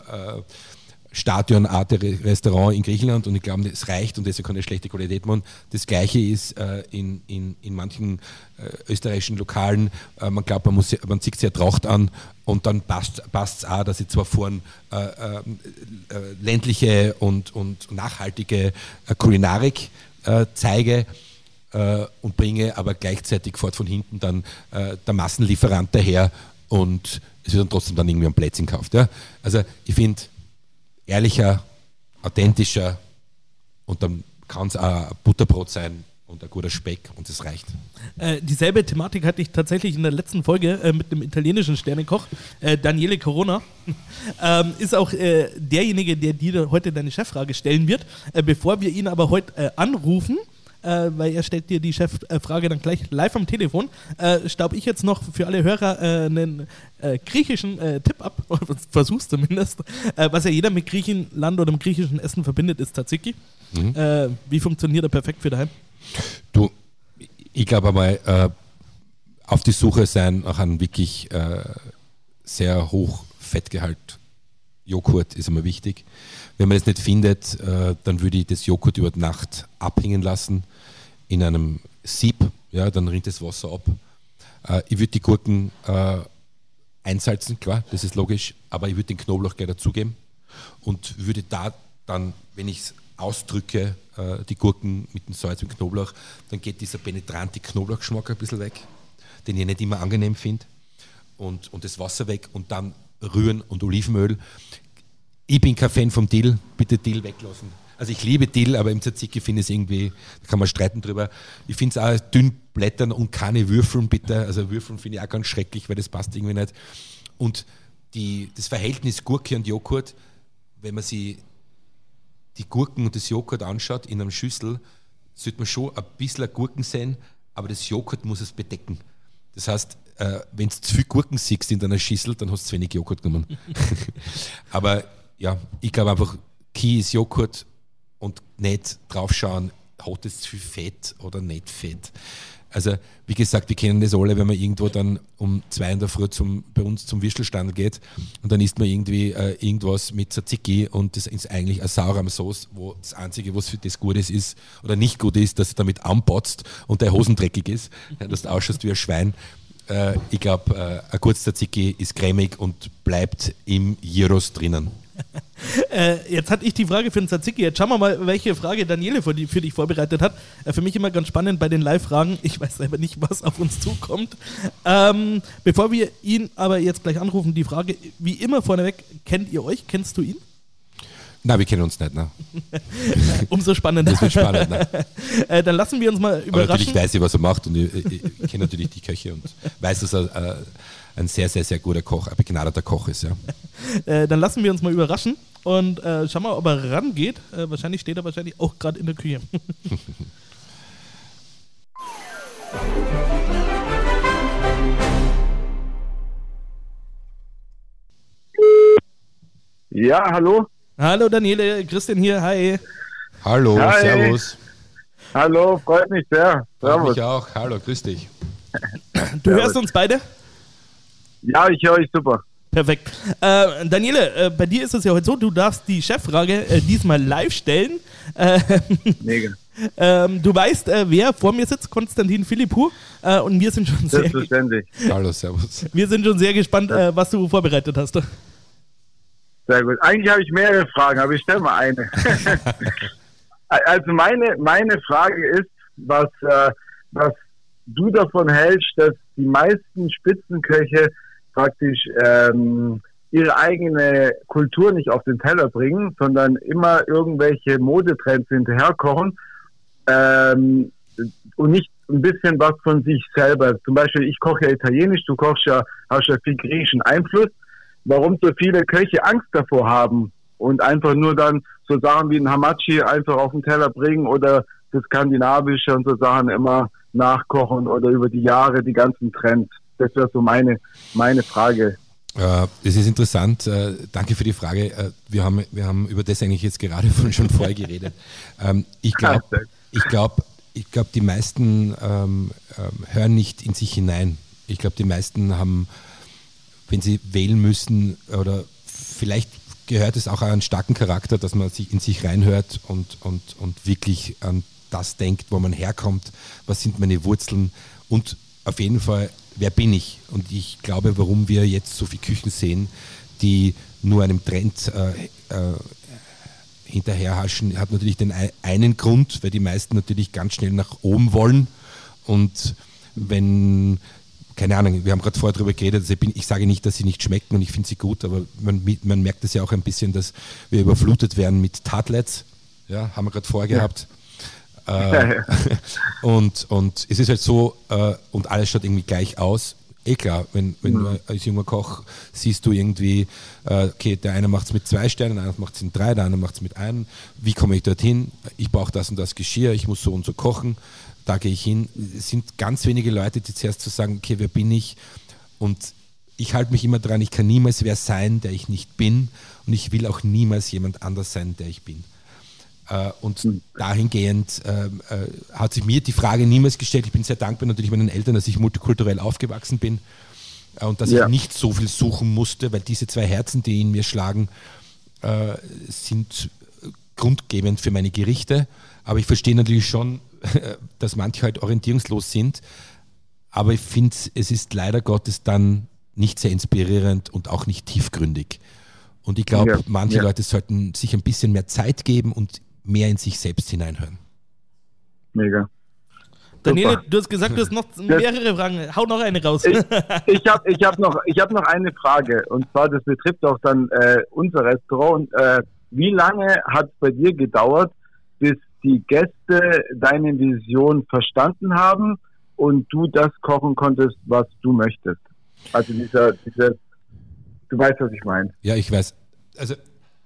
Stadionartige Restaurant in Griechenland, und ich glaube, es reicht, und deswegen kann eine schlechte Qualität machen. Das Gleiche ist in manchen österreichischen Lokalen, man glaubt, man zieht sich eine Tracht an, und dann passt es auch, dass ich zwar vorn ländliche und nachhaltige Kulinarik zeige und bringe, aber gleichzeitig fährt von hinten dann der Massenlieferant daher, und es wird dann trotzdem dann irgendwie ein Plätzchen gekauft. Ja? Also ich finde, ehrlicher, authentischer, und dann kann es auch ein Butterbrot sein und ein guter Speck, und das reicht. Dieselbe Thematik hatte ich tatsächlich in der letzten Folge mit einem italienischen Sternekoch, Daniele Corona. Ist auch derjenige, der dir heute deine Cheffrage stellen wird. Bevor wir ihn aber heute anrufen, weil er stellt dir die Cheffrage dann gleich live am Telefon, staub ich jetzt noch für alle Hörer einen griechischen Tipp ab, versuch's zumindest. Was ja jeder mit Griechenland oder dem griechischen Essen verbindet, ist Tzatziki. Wie funktioniert er perfekt für daheim? Du, ich glaube einmal, auf die Suche sein nach einem wirklich sehr hoch Fettgehalt Joghurt ist immer wichtig. Wenn man das nicht findet, dann würde ich das Joghurt über die Nacht abhängen lassen in einem Sieb, ja, dann rinnt das Wasser ab. Ich würde die Gurken einsalzen, klar, das ist logisch, aber ich würde den Knoblauch gleich dazugeben und würde da dann, wenn ich es ausdrücke, die Gurken mit dem Salz und Knoblauch, dann geht dieser penetrante Knoblauchgeschmack ein bisschen weg, den ich nicht immer angenehm finde, und das Wasser weg, und dann rühren und Olivenöl. Ich bin kein Fan vom Dill, bitte Dill weglassen. Also ich liebe Dill, aber im Tzatziki finde ich es irgendwie, da kann man streiten drüber. Ich finde es auch dünn blättern und keine Würfeln, bitte. Also Würfeln finde ich auch ganz schrecklich, weil das passt irgendwie nicht. Und das Verhältnis Gurke und Joghurt, wenn man sich die Gurken und das Joghurt anschaut in einer Schüssel, sollte man schon ein bisschen Gurken sehen, aber das Joghurt muss es bedecken. Das heißt, wenn du zu viel Gurken siehst in deiner Schüssel, dann hast du zu wenig Joghurt genommen. Aber ja, ich glaube einfach, Key ist Joghurt, und nicht draufschauen, hat es zu viel Fett oder nicht Fett. Also, wie gesagt, wir kennen das alle, wenn man irgendwo dann um 2 in der Früh bei uns zum Würstelstand geht, und dann isst man irgendwie irgendwas mit Tzatziki, und das ist eigentlich eine Sauerrahmsauce, wo das Einzige, was für das gut ist oder nicht gut ist, dass du damit anpotzt und deine Hosen dreckig ist, dass du ausschaust wie ein Schwein. Ich glaube, ein Kurztzatziki ist cremig und bleibt im Gyros drinnen. Jetzt hatte ich die Frage für den Tzatziki. Jetzt schauen wir mal, welche Frage Daniele für dich vorbereitet hat. Für mich immer ganz spannend bei den Live-Fragen. Ich weiß selber nicht, was auf uns zukommt. Bevor wir ihn aber jetzt gleich anrufen, die Frage, wie immer vorneweg, kennt ihr euch? Kennst du ihn? Nein, wir kennen uns nicht. Ne? Umso spannender. Das wird spannend. Ne? Dann lassen wir uns mal Aber überraschen. natürlich weiß ich, was er macht und ich kenne natürlich die Köche und weiß, dass er ein sehr, sehr, sehr guter Koch, ein begnadeter Koch ist. Ja. Dann lassen wir uns mal überraschen und schauen mal, ob er rangeht. Wahrscheinlich steht er auch gerade in der Küche. Ja, hallo. Hallo Daniele, Christian hier, hi. Hallo, Hi. servus. Hallo, freut mich sehr. Freut Servus. mich auch. Hallo, grüß dich. Du hörst uns beide? Ja, ich höre euch super. Perfekt. Daniele, bei dir ist es ja heute so, du darfst die Cheffrage diesmal live stellen. Mega. Du weißt, wer vor mir sitzt, Konstantin Philippou. Und wir sind schon Selbstverständlich. Hallo, servus. sehr gespannt, was du vorbereitet hast. Sehr gut. Eigentlich habe ich mehrere Fragen, aber ich stelle mal eine. Also meine Frage ist, was du davon hältst, dass die meisten Spitzenköche praktisch ihre eigene Kultur nicht auf den Teller bringen, sondern immer irgendwelche Modetrends hinterherkochen und nicht ein bisschen was von sich selber. Zum Beispiel, ich koche ja Italienisch, du kochst ja, hast ja viel griechischen Einfluss. Warum so viele Köche Angst davor haben und einfach nur dann so Sachen wie ein Hamachi einfach auf den Teller bringen oder das Skandinavische und so Sachen immer nachkochen oder über die Jahre die ganzen Trends. Das wäre so meine Frage. Das ist interessant. Danke für die Frage. Wir haben über das eigentlich jetzt gerade schon vorher geredet. Ich glaube, die meisten hören nicht in sich hinein. Ich glaube, die meisten haben, wenn sie wählen müssen, oder vielleicht gehört es auch an einen starken Charakter, dass man sich in sich reinhört und wirklich an das denkt, wo man herkommt, was sind meine Wurzeln und auf jeden Fall, wer bin ich? Und ich glaube, warum wir jetzt so viele Küchen sehen, die nur einem Trend hinterherhaschen, hat natürlich den einen Grund, weil die meisten natürlich ganz schnell nach oben wollen und wenn, keine Ahnung, wir haben gerade vorher darüber geredet, also ich sage nicht, dass sie nicht schmecken und ich finde sie gut, aber man merkt es ja auch ein bisschen, dass wir überflutet werden mit Tartlets, ja, haben wir gerade vorher gehabt. Und es ist halt so, und alles schaut irgendwie gleich aus. Klar, wenn du als junger Koch siehst du irgendwie, okay, der eine macht es mit 2 Sternen, der andere macht es in 3, der andere macht es mit 1. Wie komme ich dorthin? Ich brauche das und das Geschirr, ich muss so und so kochen. Da gehe ich hin. Es sind ganz wenige Leute, die zuerst so sagen, okay, wer bin ich? Und ich halte mich immer dran, ich kann niemals wer sein, der ich nicht bin. Und ich will auch niemals jemand anders sein, der ich bin. Und dahingehend hat sich mir die Frage niemals gestellt. Ich bin sehr dankbar natürlich meinen Eltern, dass ich multikulturell aufgewachsen bin und dass ich nicht so viel suchen musste, weil diese 2 Herzen, die in mir schlagen, sind grundgebend für meine Gerichte. Aber ich verstehe natürlich schon, dass manche halt orientierungslos sind. Aber ich finde, es ist leider Gottes dann nicht sehr inspirierend und auch nicht tiefgründig. Und ich glaube, manche Leute sollten sich ein bisschen mehr Zeit geben und mehr in sich selbst hineinhören. Mega. Daniele, du hast gesagt, du hast noch mehrere Fragen. Hau noch eine raus. Ich hab noch eine Frage. Und zwar, das betrifft auch dann unser Restaurant. Wie lange hat es bei dir gedauert, bis die Gäste deine Vision verstanden haben und du das kochen konntest, was du möchtest? Also dieser du weißt, was ich meine. Ja, ich weiß. Also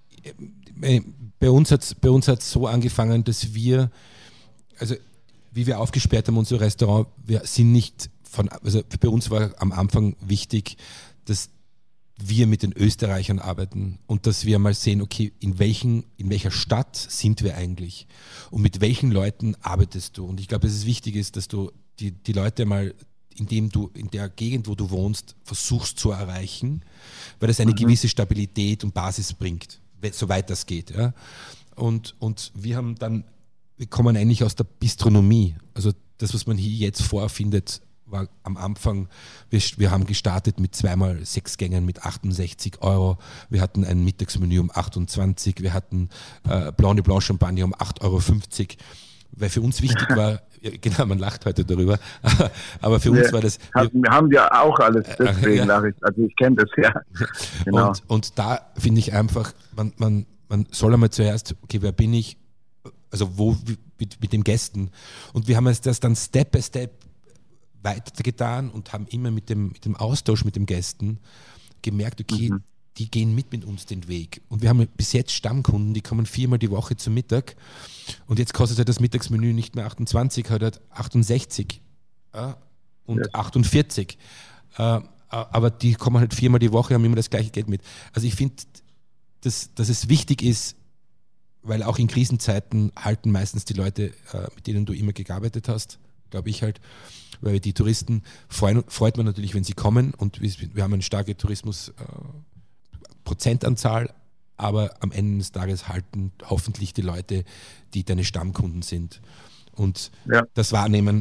bei uns hat's so angefangen, dass wir, also wie wir aufgesperrt haben, unser Restaurant, wir sind nicht also bei uns war am Anfang wichtig, dass wir mit den Österreichern arbeiten und dass wir mal sehen, okay, in welcher Stadt sind wir eigentlich und mit welchen Leuten arbeitest du? Und ich glaube, dass es wichtig ist, dass du die Leute mal, indem du in der Gegend, wo du wohnst, versuchst zu erreichen, weil das eine gewisse Stabilität und Basis bringt, soweit das geht. Ja? Und wir kommen eigentlich aus der Bistronomie, also das, was man hier jetzt vorfindet, war am Anfang, wir haben gestartet mit 2x6 Gängen mit 68 €. Wir hatten ein Mittagsmenü um 28, wir hatten Blanc de Blanc Champagner um 8,50 €, weil für uns wichtig war, ja, genau, man lacht heute darüber, aber für uns war das... Wir haben ja auch alles, deswegen lache ich, also ich kenne das ja. Genau. Und da finde ich einfach, man soll einmal zuerst, okay, wer bin ich, also mit den Gästen, und wir haben das dann Step by Step weitergetan und haben immer mit dem Austausch mit den Gästen gemerkt, okay, die gehen mit uns den Weg. Und wir haben bis jetzt Stammkunden, die kommen 4-mal die Woche zum Mittag, und jetzt kostet halt das Mittagsmenü nicht mehr 28, halt 68 und 48. Aber die kommen halt 4-mal die Woche, haben immer das gleiche Geld mit. Also ich finde, dass es wichtig ist, weil auch in Krisenzeiten halten meistens die Leute, mit denen du immer gearbeitet hast, glaube ich halt, weil die Touristen freut man natürlich, wenn sie kommen, und wir haben eine starke Tourismus-Prozentanzahl, aber am Ende des Tages halten hoffentlich die Leute, die deine Stammkunden sind. Und das Wahrnehmen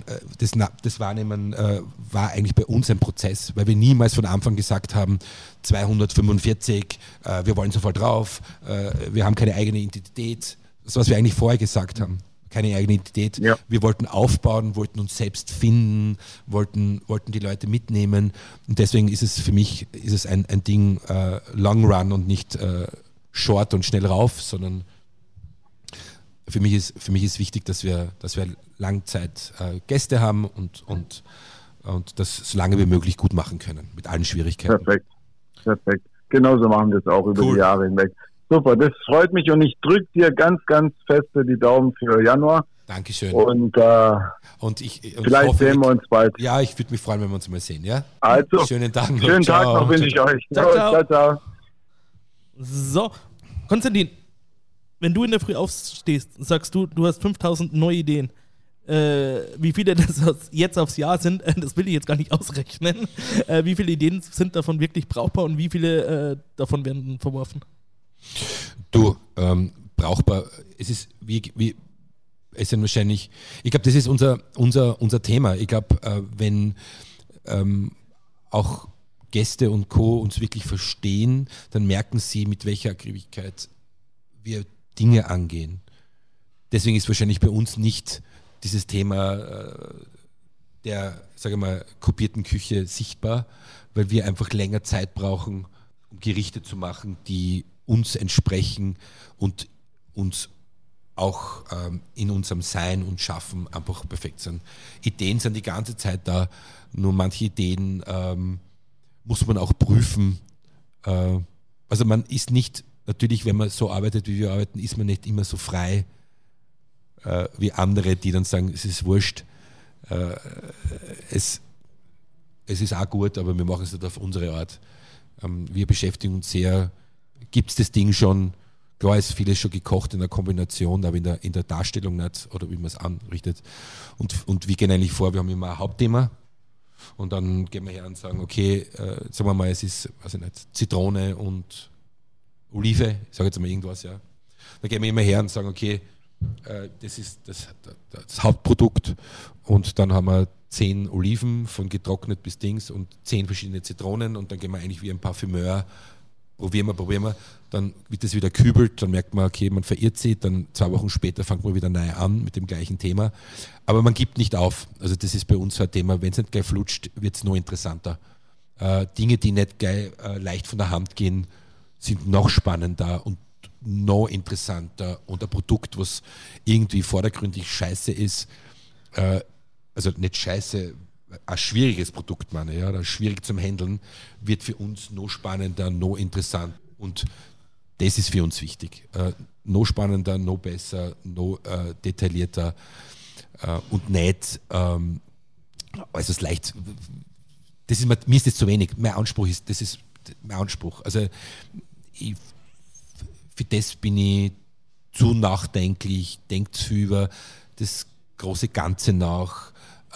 war eigentlich bei uns ein Prozess, weil wir niemals von Anfang gesagt haben, 245, wir wollen sofort drauf, wir haben keine eigene Identität. Das, was wir eigentlich vorher gesagt haben. Keine eigene Identität. Ja. Wir wollten aufbauen, wollten uns selbst finden, wollten die Leute mitnehmen. Und deswegen ist es für mich ein Ding Long Run und nicht Short und schnell rauf, sondern für mich ist wichtig, dass wir Langzeit Gäste haben und das so lange wie möglich gut machen können, mit allen Schwierigkeiten. Perfekt. Genauso machen wir es auch über die Jahre hinweg. Super, das freut mich, und ich drücke dir ganz, ganz feste die Daumen für Januar. Dankeschön. Und vielleicht hoffe, sehen wir uns bald. Ja, ich würde mich freuen, wenn wir uns mal sehen. Ja? Also, schönen Tag noch. Schönen Tag noch wünsche ich euch. Ciao. So, Konstantin, wenn du in der Früh aufstehst, sagst du hast 5000 neue Ideen. Wie viele das jetzt aufs Jahr sind, das will ich jetzt gar nicht ausrechnen. Wie viele Ideen sind davon wirklich brauchbar und wie viele davon werden verworfen? Du, brauchbar, es ist es sind wahrscheinlich, ich glaube, das ist unser Thema. Ich glaube, wenn auch Gäste und Co. uns wirklich verstehen, dann merken sie, mit welcher Akribigkeit wir Dinge angehen. Deswegen ist wahrscheinlich bei uns nicht dieses Thema der, sage ich mal, kopierten Küche sichtbar, weil wir einfach länger Zeit brauchen, um Gerichte zu machen, die uns entsprechen und uns auch in unserem Sein und Schaffen einfach perfekt sind. Ideen sind die ganze Zeit da, nur manche Ideen muss man auch prüfen. Also man ist nicht, natürlich, wenn man so arbeitet, wie wir arbeiten, ist man nicht immer so frei wie andere, die dann sagen, es ist wurscht, es ist auch gut, aber wir machen es nicht auf unsere Art. Wir beschäftigen uns sehr, gibt es das Ding schon, klar ist vieles schon gekocht in der Kombination, aber in der Darstellung nicht, oder wie man es anrichtet. Und wir gehen eigentlich vor, wir haben immer ein Hauptthema, und dann gehen wir her und sagen, okay, sagen wir mal, es ist, weiß ich nicht, Zitrone und Olive, ich sage jetzt mal irgendwas, ja. Dann gehen wir immer her und sagen, okay, das ist das Hauptprodukt, und dann haben wir 10 Oliven von getrocknet bis Dings und 10 verschiedene Zitronen, und dann gehen wir eigentlich wie ein Parfümeur, probieren wir, dann wird das wieder kübelt, dann merkt man, okay, man verirrt sich, dann 2 Wochen später fängt man wieder neu an mit dem gleichen Thema, aber man gibt nicht auf. Also das ist bei uns so ein Thema, wenn es nicht gleich flutscht, wird es noch interessanter. Dinge, die nicht gleich leicht von der Hand gehen, sind noch spannender und noch interessanter, und ein Produkt, was irgendwie vordergründig scheiße ist, also nicht scheiße, ein schwieriges Produkt, meine, ja, schwierig zum Handeln, wird für uns noch spannender, noch interessant, und das ist für uns wichtig. Noch spannender, noch besser, noch detaillierter und nicht, also es leicht, das ist mir ist das zu wenig. Mein Anspruch. Also für das bin ich zu nachdenklich, denke zu viel über das große Ganze nach,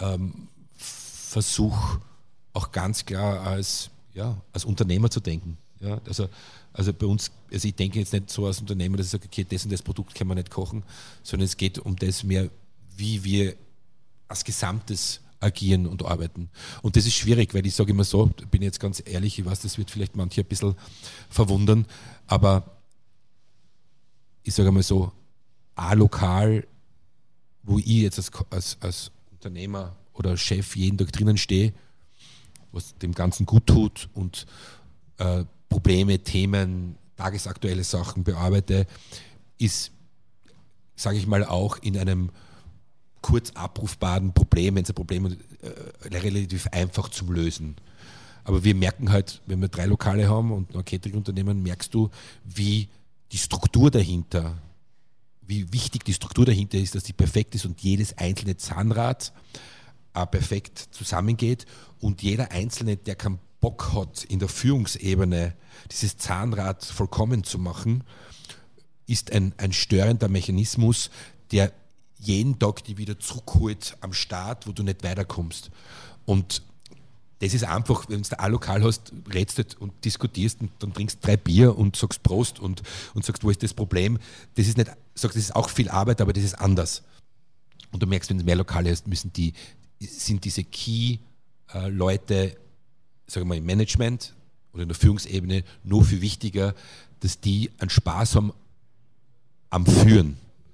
versuche auch ganz klar als Unternehmer zu denken. Ja, also bei uns, also ich denke jetzt nicht so als Unternehmer, dass ich sage, okay, das und das Produkt kann man nicht kochen, sondern es geht um das mehr, wie wir als Gesamtes agieren und arbeiten. Und das ist schwierig, weil ich sage immer so, bin jetzt ganz ehrlich, ich weiß, das wird vielleicht manche ein bisschen verwundern, aber ich sage einmal so, ein Lokal, wo ich jetzt als Unternehmer oder Chef jeden Tag drinnen stehe, was dem Ganzen gut tut und Probleme, Themen, tagesaktuelle Sachen bearbeite, ist, sage ich mal, auch in einem kurz abrufbaren Problem, wenn es ein Problem ist, relativ einfach zum Lösen. Aber wir merken halt, wenn wir 3 Lokale haben und ein Catering-Unternehmen, merkst du, wie die Struktur dahinter, wie wichtig die Struktur dahinter ist, dass die perfekt ist und jedes einzelne Zahnrad perfekt zusammengeht und jeder Einzelne, der keinen Bock hat, in der Führungsebene dieses Zahnrad vollkommen zu machen, ist ein störender Mechanismus, der jeden Tag die wieder zurückholt am Start, wo du nicht weiterkommst. Und das ist einfach, wenn du ein Lokal hast, redest und diskutierst und dann trinkst 3 Bier und sagst Prost und sagst, wo ist das Problem? Das ist nicht, sagst, das ist auch viel Arbeit, aber das ist anders. Und du merkst, wenn du mehr Lokale hast, sind diese Key-Leute, sagen wir mal im Management oder in der Führungsebene, nur viel wichtiger, dass die einen Spaß haben am Führen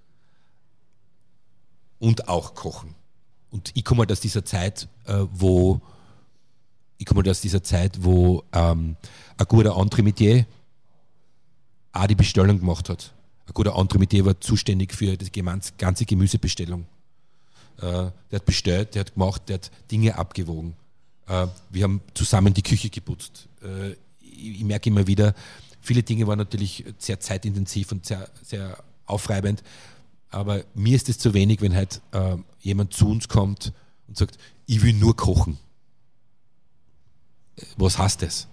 und auch kochen. Und ich komme halt aus dieser Zeit, wo ein guter Entremetier auch die Bestellung gemacht hat. Ein guter Entremetier war zuständig für die ganze Gemüsebestellung. Der hat bestellt, der hat gemacht, der hat Dinge abgewogen. Wir haben zusammen die Küche geputzt. Ich merke immer wieder, viele Dinge waren natürlich sehr zeitintensiv und sehr, sehr aufreibend, aber mir ist es zu wenig, wenn halt jemand zu uns kommt und sagt, ich will nur kochen. Was heißt das?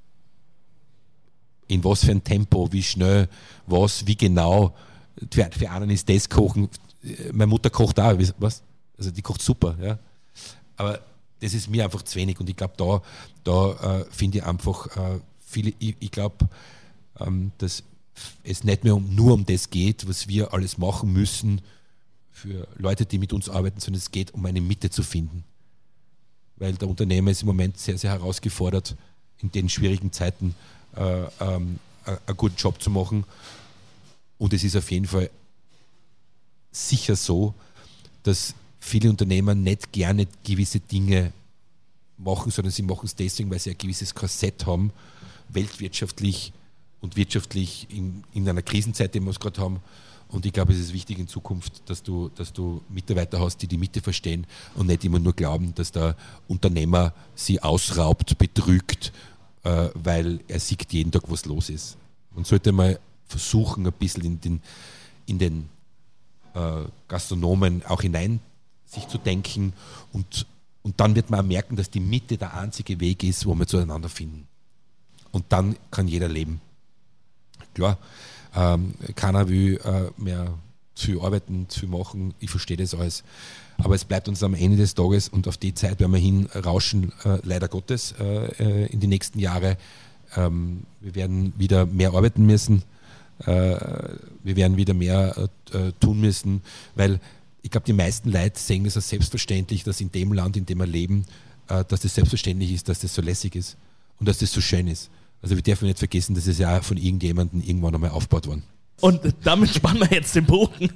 In was für ein Tempo, wie schnell, was, wie genau? Für einen ist das Kochen, meine Mutter kocht auch, was? Also die kocht super, ja. Aber das ist mir einfach zu wenig und ich glaube, da finde ich einfach viele, ich glaube, dass es nicht mehr nur um das geht, was wir alles machen müssen für Leute, die mit uns arbeiten, sondern es geht um eine Mitte zu finden. Weil der Unternehmer ist im Moment sehr, sehr herausgefordert, in den schwierigen Zeiten einen guten Job zu machen. Und es ist auf jeden Fall sicher so, dass viele Unternehmer nicht gerne gewisse Dinge machen, sondern sie machen es deswegen, weil sie ein gewisses Korsett haben, weltwirtschaftlich und wirtschaftlich in einer Krisenzeit, die wir es gerade haben. Und ich glaube, es ist wichtig in Zukunft, dass du Mitarbeiter hast, die die Mitte verstehen und nicht immer nur glauben, dass der Unternehmer sie ausraubt, betrügt, weil er sieht jeden Tag, was los ist. Man sollte mal versuchen, ein bisschen in den Gastronomen auch hinein sich zu denken und dann wird man auch merken, dass die Mitte der einzige Weg ist, wo wir zueinander finden. Und dann kann jeder leben. Klar, keiner will mehr zu viel arbeiten, zu viel machen, ich verstehe das alles. Aber es bleibt uns am Ende des Tages und auf die Zeit werden wir hinrauschen, leider Gottes, in die nächsten Jahre. Wir werden wieder mehr arbeiten müssen, wir werden wieder mehr tun müssen, weil ich glaube, die meisten Leute sehen das als selbstverständlich, dass in dem Land, in dem wir leben, dass das selbstverständlich ist, dass das so lässig ist und dass das so schön ist. Also wir dürfen nicht vergessen, dass es ja von irgendjemandem irgendwann einmal aufgebaut worden. Und damit spannen wir jetzt den Bogen.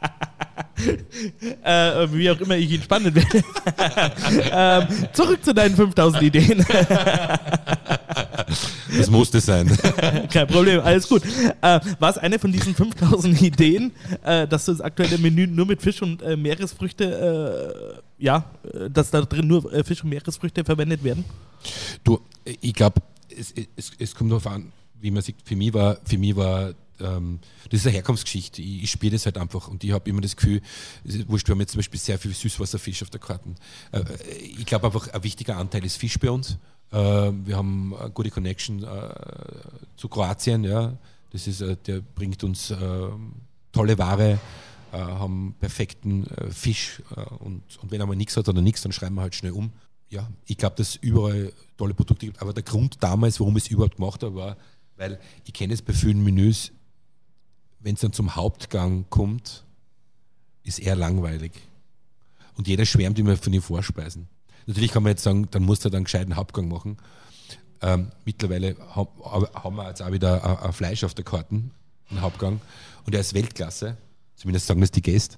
Wie auch immer ich ihn spannen werde. Zurück zu deinen 5000 Ideen. Das musste sein. Kein Problem, alles gut. War es eine von diesen 5000 Ideen, dass du das aktuelle Menü nur mit Fisch und Meeresfrüchte, dass da drin nur Fisch und Meeresfrüchte verwendet werden? Du, ich glaube, es kommt darauf an, wie man sieht. Für mich war das ist eine Herkunftsgeschichte. Ich spiele das halt einfach und ich habe immer das Gefühl, wurscht, wir haben jetzt zum Beispiel sehr viel Süßwasserfisch auf der Karte. Ich glaube einfach, ein wichtiger Anteil ist Fisch bei uns. Wir haben eine gute Connection zu Kroatien. Ja. Das ist, der bringt uns tolle Ware, haben perfekten Fisch und wenn er mal nichts hat oder nichts, dann schreiben wir halt schnell um. Ja, ich glaube, dass es überall tolle Produkte gibt. Aber der Grund damals, warum ich es überhaupt gemacht habe, war, weil ich kenne es bei vielen Menüs, wenn es dann zum Hauptgang kommt, ist eher langweilig. Und jeder schwärmt immer von den Vorspeisen. Natürlich kann man jetzt sagen, dann musst du einen gescheiten Hauptgang machen. Mittlerweile haben wir jetzt auch wieder ein Fleisch auf der Karte, einen Hauptgang. Und er ist Weltklasse. Zumindest sagen das die Gäste.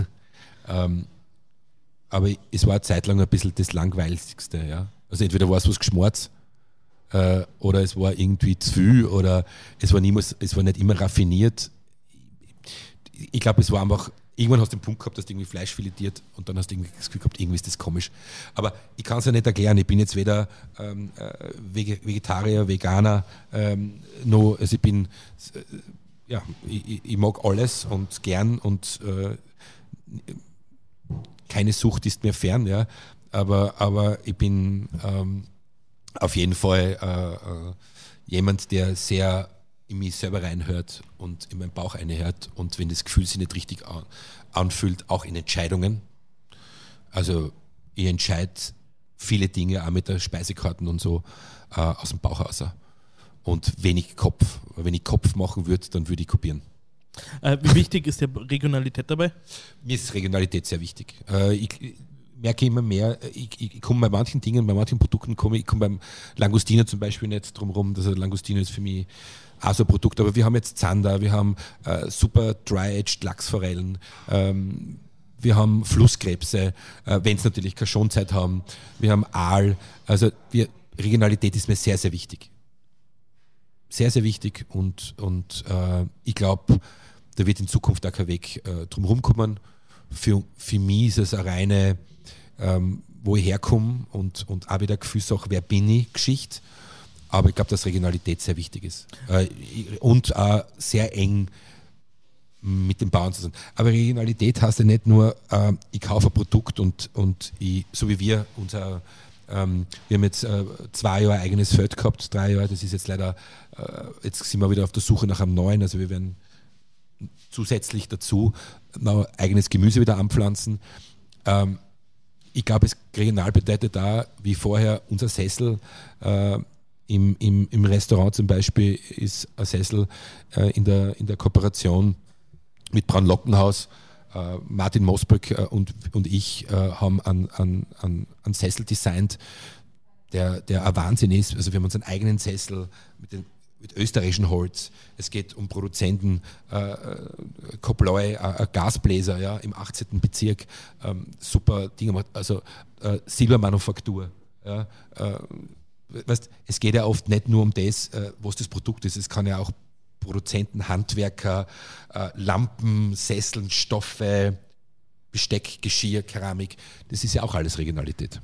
Aber es war eine Zeit lang ein bisschen das Langweiligste. Ja? Also entweder war es was geschmort oder es war irgendwie zu viel oder es war nicht immer raffiniert. Ich glaube, es war einfach, irgendwann hast du den Punkt gehabt, dass du irgendwie Fleisch filetiert und dann hast du irgendwie das Gefühl gehabt, irgendwie ist das komisch. Aber ich kann es ja nicht erklären, ich bin jetzt weder Vegetarier, Veganer, also ich bin, ich mag alles und gern und keine Sucht ist mir fern, ja. Aber ich bin auf jeden Fall jemand, der sehr in mich selber reinhört und in meinen Bauch reinhört und wenn das Gefühl sich nicht richtig anfühlt, auch in Entscheidungen. Also ich entscheide viele Dinge, auch mit der Speisekarten und so, aus dem Bauch raus. Und wenig Kopf. Wenn ich Kopf machen würde, dann würde ich kopieren. Wie wichtig ist die Regionalität dabei? Mir ist Regionalität sehr wichtig. Ich merke immer mehr, ich komme bei manchen Dingen, bei manchen Produkten, ich komme beim Langustino zum Beispiel nicht drum rum, dass Langustino ist für mich auch so ein Produkt, aber wir haben jetzt Zander, wir haben super Dry-Aged Lachsforellen, wir haben Flusskrebse, wenn es natürlich keine Schonzeit haben, wir haben Aal, also Regionalität ist mir sehr, sehr wichtig. Sehr, sehr wichtig und ich glaube, da wird in Zukunft auch kein Weg drum rumkommen. Für mich ist es eine reine, wo ich herkomme und auch wieder Gefühlssache, wer bin ich, Geschichte. Aber ich glaube, dass Regionalität sehr wichtig ist. Und auch sehr eng mit den Bauern zusammen. Aber Regionalität heißt ja nicht nur, ich kaufe ein Produkt und ich, so wie wir haben jetzt 2 Jahre eigenes Feld gehabt, 3 Jahre, das ist jetzt leider, jetzt sind wir wieder auf der Suche nach einem neuen, also wir werden zusätzlich dazu noch eigenes Gemüse wieder anpflanzen. Ich glaube, es regional bedeutet da, wie vorher unser Sessel im Restaurant zum Beispiel ist ein Sessel in der Kooperation mit Braunlockenhaus. Martin Mosböck und ich haben einen Sessel designt, der ein Wahnsinn ist. Also wir haben unseren eigenen Sessel mit österreichischem Holz. Es geht um Produzenten, Kobloi, Gasbläser, ja, im 18. Bezirk. Super Dinge, also Silbermanufaktur. Ja, weißt, es geht ja oft nicht nur um das, was das Produkt ist. Es kann ja auch Produzenten, Handwerker, Lampen, Sesseln, Stoffe, Besteck, Geschirr, Keramik. Das ist ja auch alles Regionalität.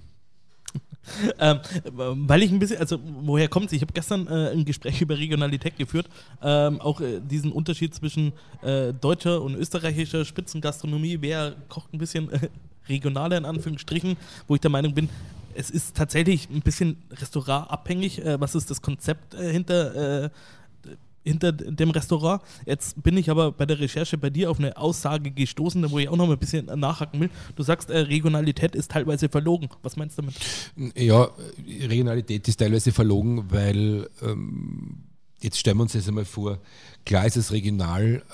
Weil ich ein bisschen, also woher kommt es? Ich habe gestern ein Gespräch über Regionalität geführt, auch diesen Unterschied zwischen deutscher und österreichischer Spitzengastronomie, wer kocht ein bisschen regionaler in Anführungsstrichen, wo ich der Meinung bin, es ist tatsächlich ein bisschen restaurantabhängig, was ist das Konzept hinter dem Restaurant. Jetzt bin ich aber bei der Recherche bei dir auf eine Aussage gestoßen, wo ich auch noch mal ein bisschen nachhaken will. Du sagst, Regionalität ist teilweise verlogen. Was meinst du damit? Ja, Regionalität ist teilweise verlogen, weil jetzt stellen wir uns das einmal vor, klar ist es regional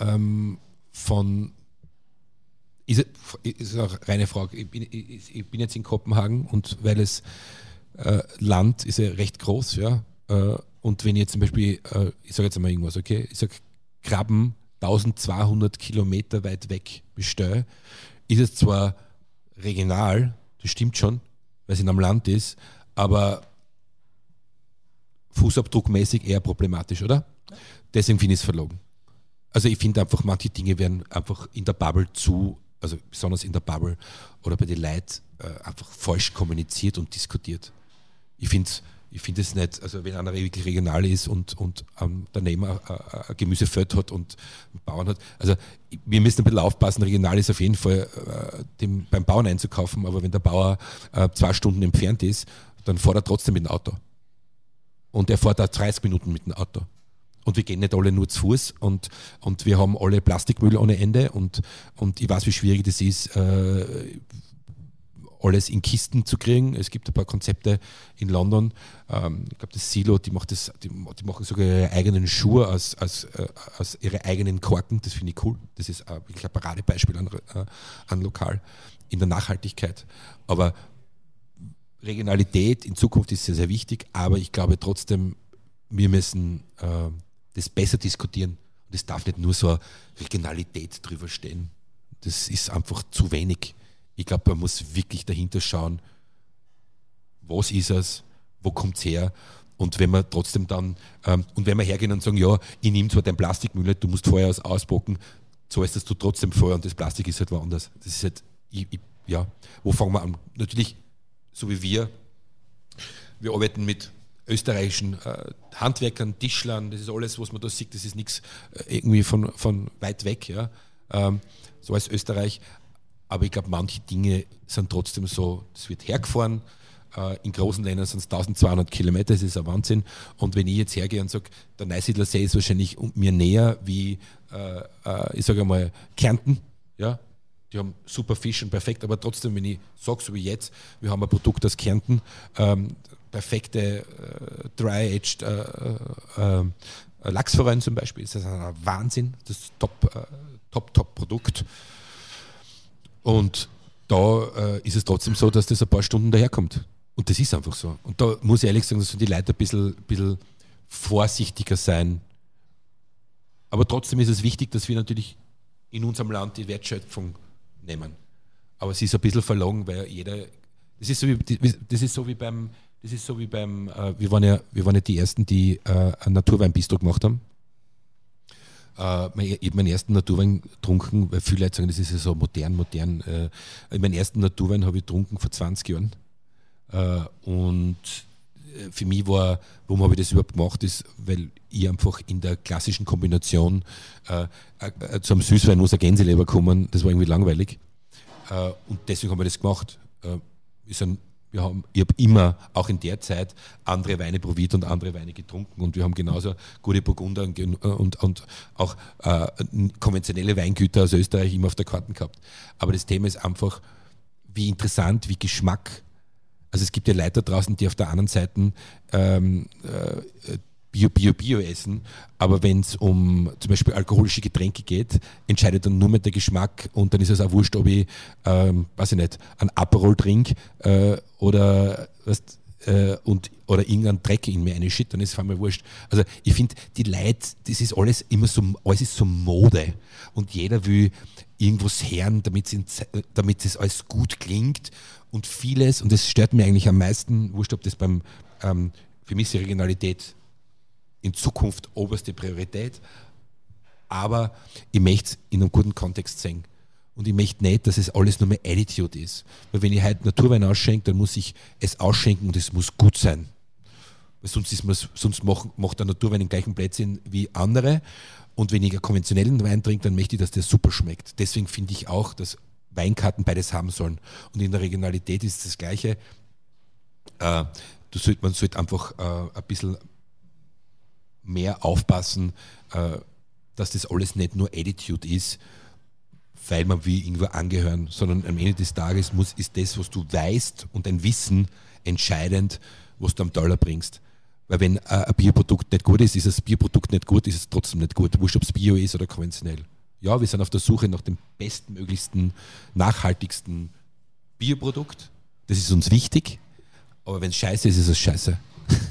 ist auch eine Frage. Ich bin jetzt in Kopenhagen und weil es Land ist ja recht groß, ja, und wenn ich jetzt zum Beispiel, ich sage jetzt einmal irgendwas, okay, ich sage Krabben 1200 Kilometer weit weg bestelle, ist es zwar regional, das stimmt schon, weil es in einem Land ist, aber fußabdruckmäßig eher problematisch, oder? Deswegen finde ich es verlogen. Also ich finde einfach, manche Dinge werden einfach in der Bubble also besonders in der Bubble oder bei den Leuten einfach falsch kommuniziert und diskutiert. Ich finde es nicht, also wenn einer wirklich regional ist und daneben ein Gemüsefeld hat und einen Bauern hat, also wir müssen ein bisschen aufpassen, regional ist auf jeden Fall beim Bauern einzukaufen, aber wenn der Bauer 2 Stunden entfernt ist, dann fährt er trotzdem mit dem Auto. Und er fährt auch 30 Minuten mit dem Auto. Und wir gehen nicht alle nur zu Fuß und wir haben alle Plastikmüll ohne Ende und ich weiß, wie schwierig das ist, alles in Kisten zu kriegen. Es gibt ein paar Konzepte in London. Ich glaube, das Silo, die machen sogar ihre eigenen Schuhe aus ihre eigenen Korken. Das finde ich cool. Das ist wirklich ein Paradebeispiel an Lokal in der Nachhaltigkeit. Aber Regionalität in Zukunft ist sehr, sehr wichtig. Aber ich glaube trotzdem, wir müssen das besser diskutieren. Und es darf nicht nur so eine Regionalität drüber stehen. Das ist einfach zu wenig. Ich glaube, man muss wirklich dahinter schauen, was ist es, wo kommt es her, und wenn wir trotzdem dann, und wenn wir hergehen und sagen, ja, ich nehme zwar dein Plastikmüll nicht, du musst vorher auspacken, zahlst das du trotzdem vorher und das Plastik ist halt woanders. Das ist halt, ja, wo fangen wir an? Natürlich, so wie wir arbeiten mit österreichischen Handwerkern, Tischlern, das ist alles, was man da sieht, das ist nichts irgendwie von weit weg, ja, so als Österreich. Aber ich glaube, manche Dinge sind trotzdem so, es wird hergefahren, in großen Ländern sind es 1200 Kilometer, das ist ein Wahnsinn. Und wenn ich jetzt hergehe und sage, der Neusiedler See ist wahrscheinlich mir näher wie, ich sage einmal, Kärnten, ja, die haben super Fisch und perfekt, aber trotzdem, wenn ich sage, so wie jetzt, wir haben ein Produkt aus Kärnten, perfekte Dry-Aged Lachsforellen zum Beispiel, das ist ein Wahnsinn, das ist Top-Produkt. Und da ist es trotzdem so, dass das ein paar Stunden daherkommt. Und das ist einfach so. Und da muss ich ehrlich sagen, dass die Leute ein bisschen vorsichtiger sein. Aber trotzdem ist es wichtig, dass wir natürlich in unserem Land die Wertschöpfung nehmen. Aber es ist ein bisschen verlogen, weil jeder, das ist so wie beim, wir waren ja die Ersten, die ein Naturwein-Bistro gemacht haben. Ich habe meinen ersten Naturwein getrunken, weil viele Leute sagen, das ist ja so modern. Meinen ersten Naturwein habe ich getrunken vor 20 Jahren. Und für mich war, warum habe ich das überhaupt gemacht, ist, weil ich einfach in der klassischen Kombination zu einem Süßwein muss ein Gänseleber kommen, das war irgendwie langweilig. Und deswegen haben wir das gemacht. Ich habe immer, auch in der Zeit, andere Weine probiert und andere Weine getrunken, und wir haben genauso gute Burgunder und auch konventionelle Weingüter aus Österreich immer auf der Karte gehabt. Aber das Thema ist einfach, wie interessant, wie Geschmack. Also es gibt ja Leute da draußen, die auf der anderen Seite Bio essen, aber wenn es um zum Beispiel alkoholische Getränke geht, entscheidet dann nur mehr der Geschmack, und dann ist es auch wurscht, ob ich, weiß ich nicht, einen Aperol trinke oder irgendeinen Dreck in mir eine Shit, dann ist es mir wurscht. Also ich finde, die Leute, das ist alles immer so, alles ist so Mode, und jeder will irgendwas hören, damit es alles gut klingt, und vieles, und das stört mir eigentlich am meisten, wurscht, ob das für mich ist die Regionalität in Zukunft oberste Priorität, aber ich möchte es in einem guten Kontext sehen. Und ich möchte nicht, dass es alles nur mehr Attitude ist. Weil wenn ich heute Naturwein ausschenke, dann muss ich es ausschenken und es muss gut sein. Weil sonst macht der Naturwein den gleichen Blödsinn wie andere. Und wenn ich einen konventionellen Wein trinke, dann möchte ich, dass der super schmeckt. Deswegen finde ich auch, dass Weinkarten beides haben sollen. Und in der Regionalität ist es das Gleiche. Man sollte einfach ein bisschen mehr aufpassen, dass das alles nicht nur Attitude ist, weil man will irgendwo angehören, sondern am Ende des Tages ist das, was du weißt, und ein Wissen entscheidend, was du am Dollar bringst. Weil wenn ein Bioprodukt nicht gut ist, ist das Bioprodukt nicht gut, ist es trotzdem nicht gut. Wurscht, ob es Bio ist oder konventionell. Ja, wir sind auf der Suche nach dem bestmöglichsten, nachhaltigsten Bioprodukt. Das ist uns wichtig, aber wenn es scheiße ist, ist es scheiße.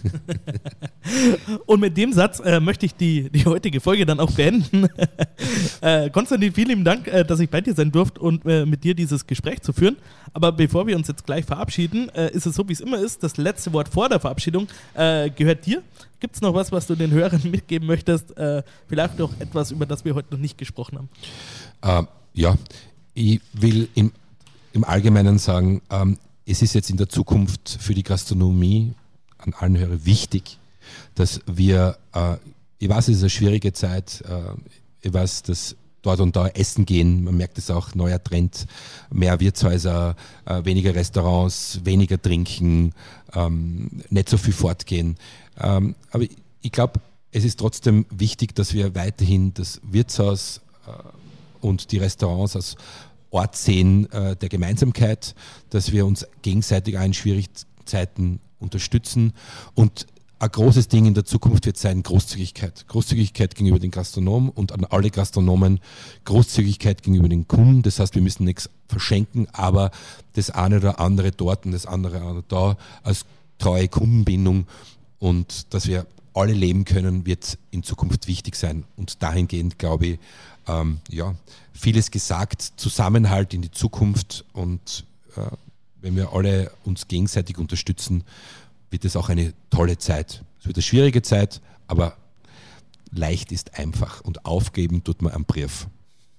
Und mit dem Satz möchte ich die heutige Folge dann auch beenden. Konstantin, vielen lieben Dank, dass ich bei dir sein durfte und mit dir dieses Gespräch zu führen. Aber bevor wir uns jetzt gleich verabschieden, ist es so, wie es immer ist, das letzte Wort vor der Verabschiedung gehört dir. Gibt es noch was du den Hörern mitgeben möchtest? Vielleicht noch etwas, über das wir heute noch nicht gesprochen haben? Ja, ich will im Allgemeinen sagen, es ist jetzt in der Zukunft für die Gastronomie an allen Hörern wichtig, dass wir, ich weiß, es ist eine schwierige Zeit, ich weiß, dass dort und da essen gehen, man merkt es auch, neuer Trend, mehr Wirtshäuser, weniger Restaurants, weniger trinken, nicht so viel fortgehen. Aber ich glaube, es ist trotzdem wichtig, dass wir weiterhin das Wirtshaus und die Restaurants Ort sehen der Gemeinsamkeit, dass wir uns gegenseitig auch in schwierigen Zeiten unterstützen. Und ein großes Ding in der Zukunft wird sein Großzügigkeit. Großzügigkeit gegenüber den Gastronomen und an alle Gastronomen, Großzügigkeit gegenüber den Kunden. Das heißt, wir müssen nichts verschenken, aber das eine oder andere dort und das andere da als treue Kundenbindung und dass wir alle leben können, wird in Zukunft wichtig sein. Und dahingehend glaube ich, vieles gesagt, Zusammenhalt in die Zukunft und wenn wir alle uns gegenseitig unterstützen, wird es auch eine tolle Zeit. Es wird eine schwierige Zeit, aber leicht ist einfach und aufgeben tut man am Brief.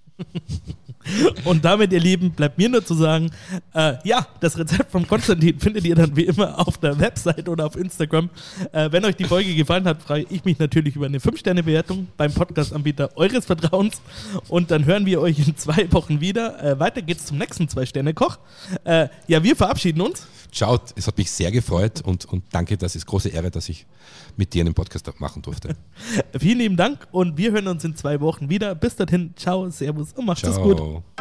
Und damit, ihr Lieben, bleibt mir nur zu sagen, das Rezept von Konstantin findet ihr dann wie immer auf der Website oder auf Instagram. Wenn euch die Folge gefallen hat, freue ich mich natürlich über eine 5-Sterne-Bewertung beim Podcast-Anbieter eures Vertrauens. Und dann hören wir euch in 2 Wochen wieder. Weiter geht's zum nächsten 2-Sterne-Koch. Wir verabschieden uns. Ciao, es hat mich sehr gefreut und danke, das ist große Ehre, dass ich mit dir einen Podcast machen durfte. Vielen lieben Dank und wir hören uns in 2 Wochen wieder. Bis dahin, ciao, servus und macht es gut.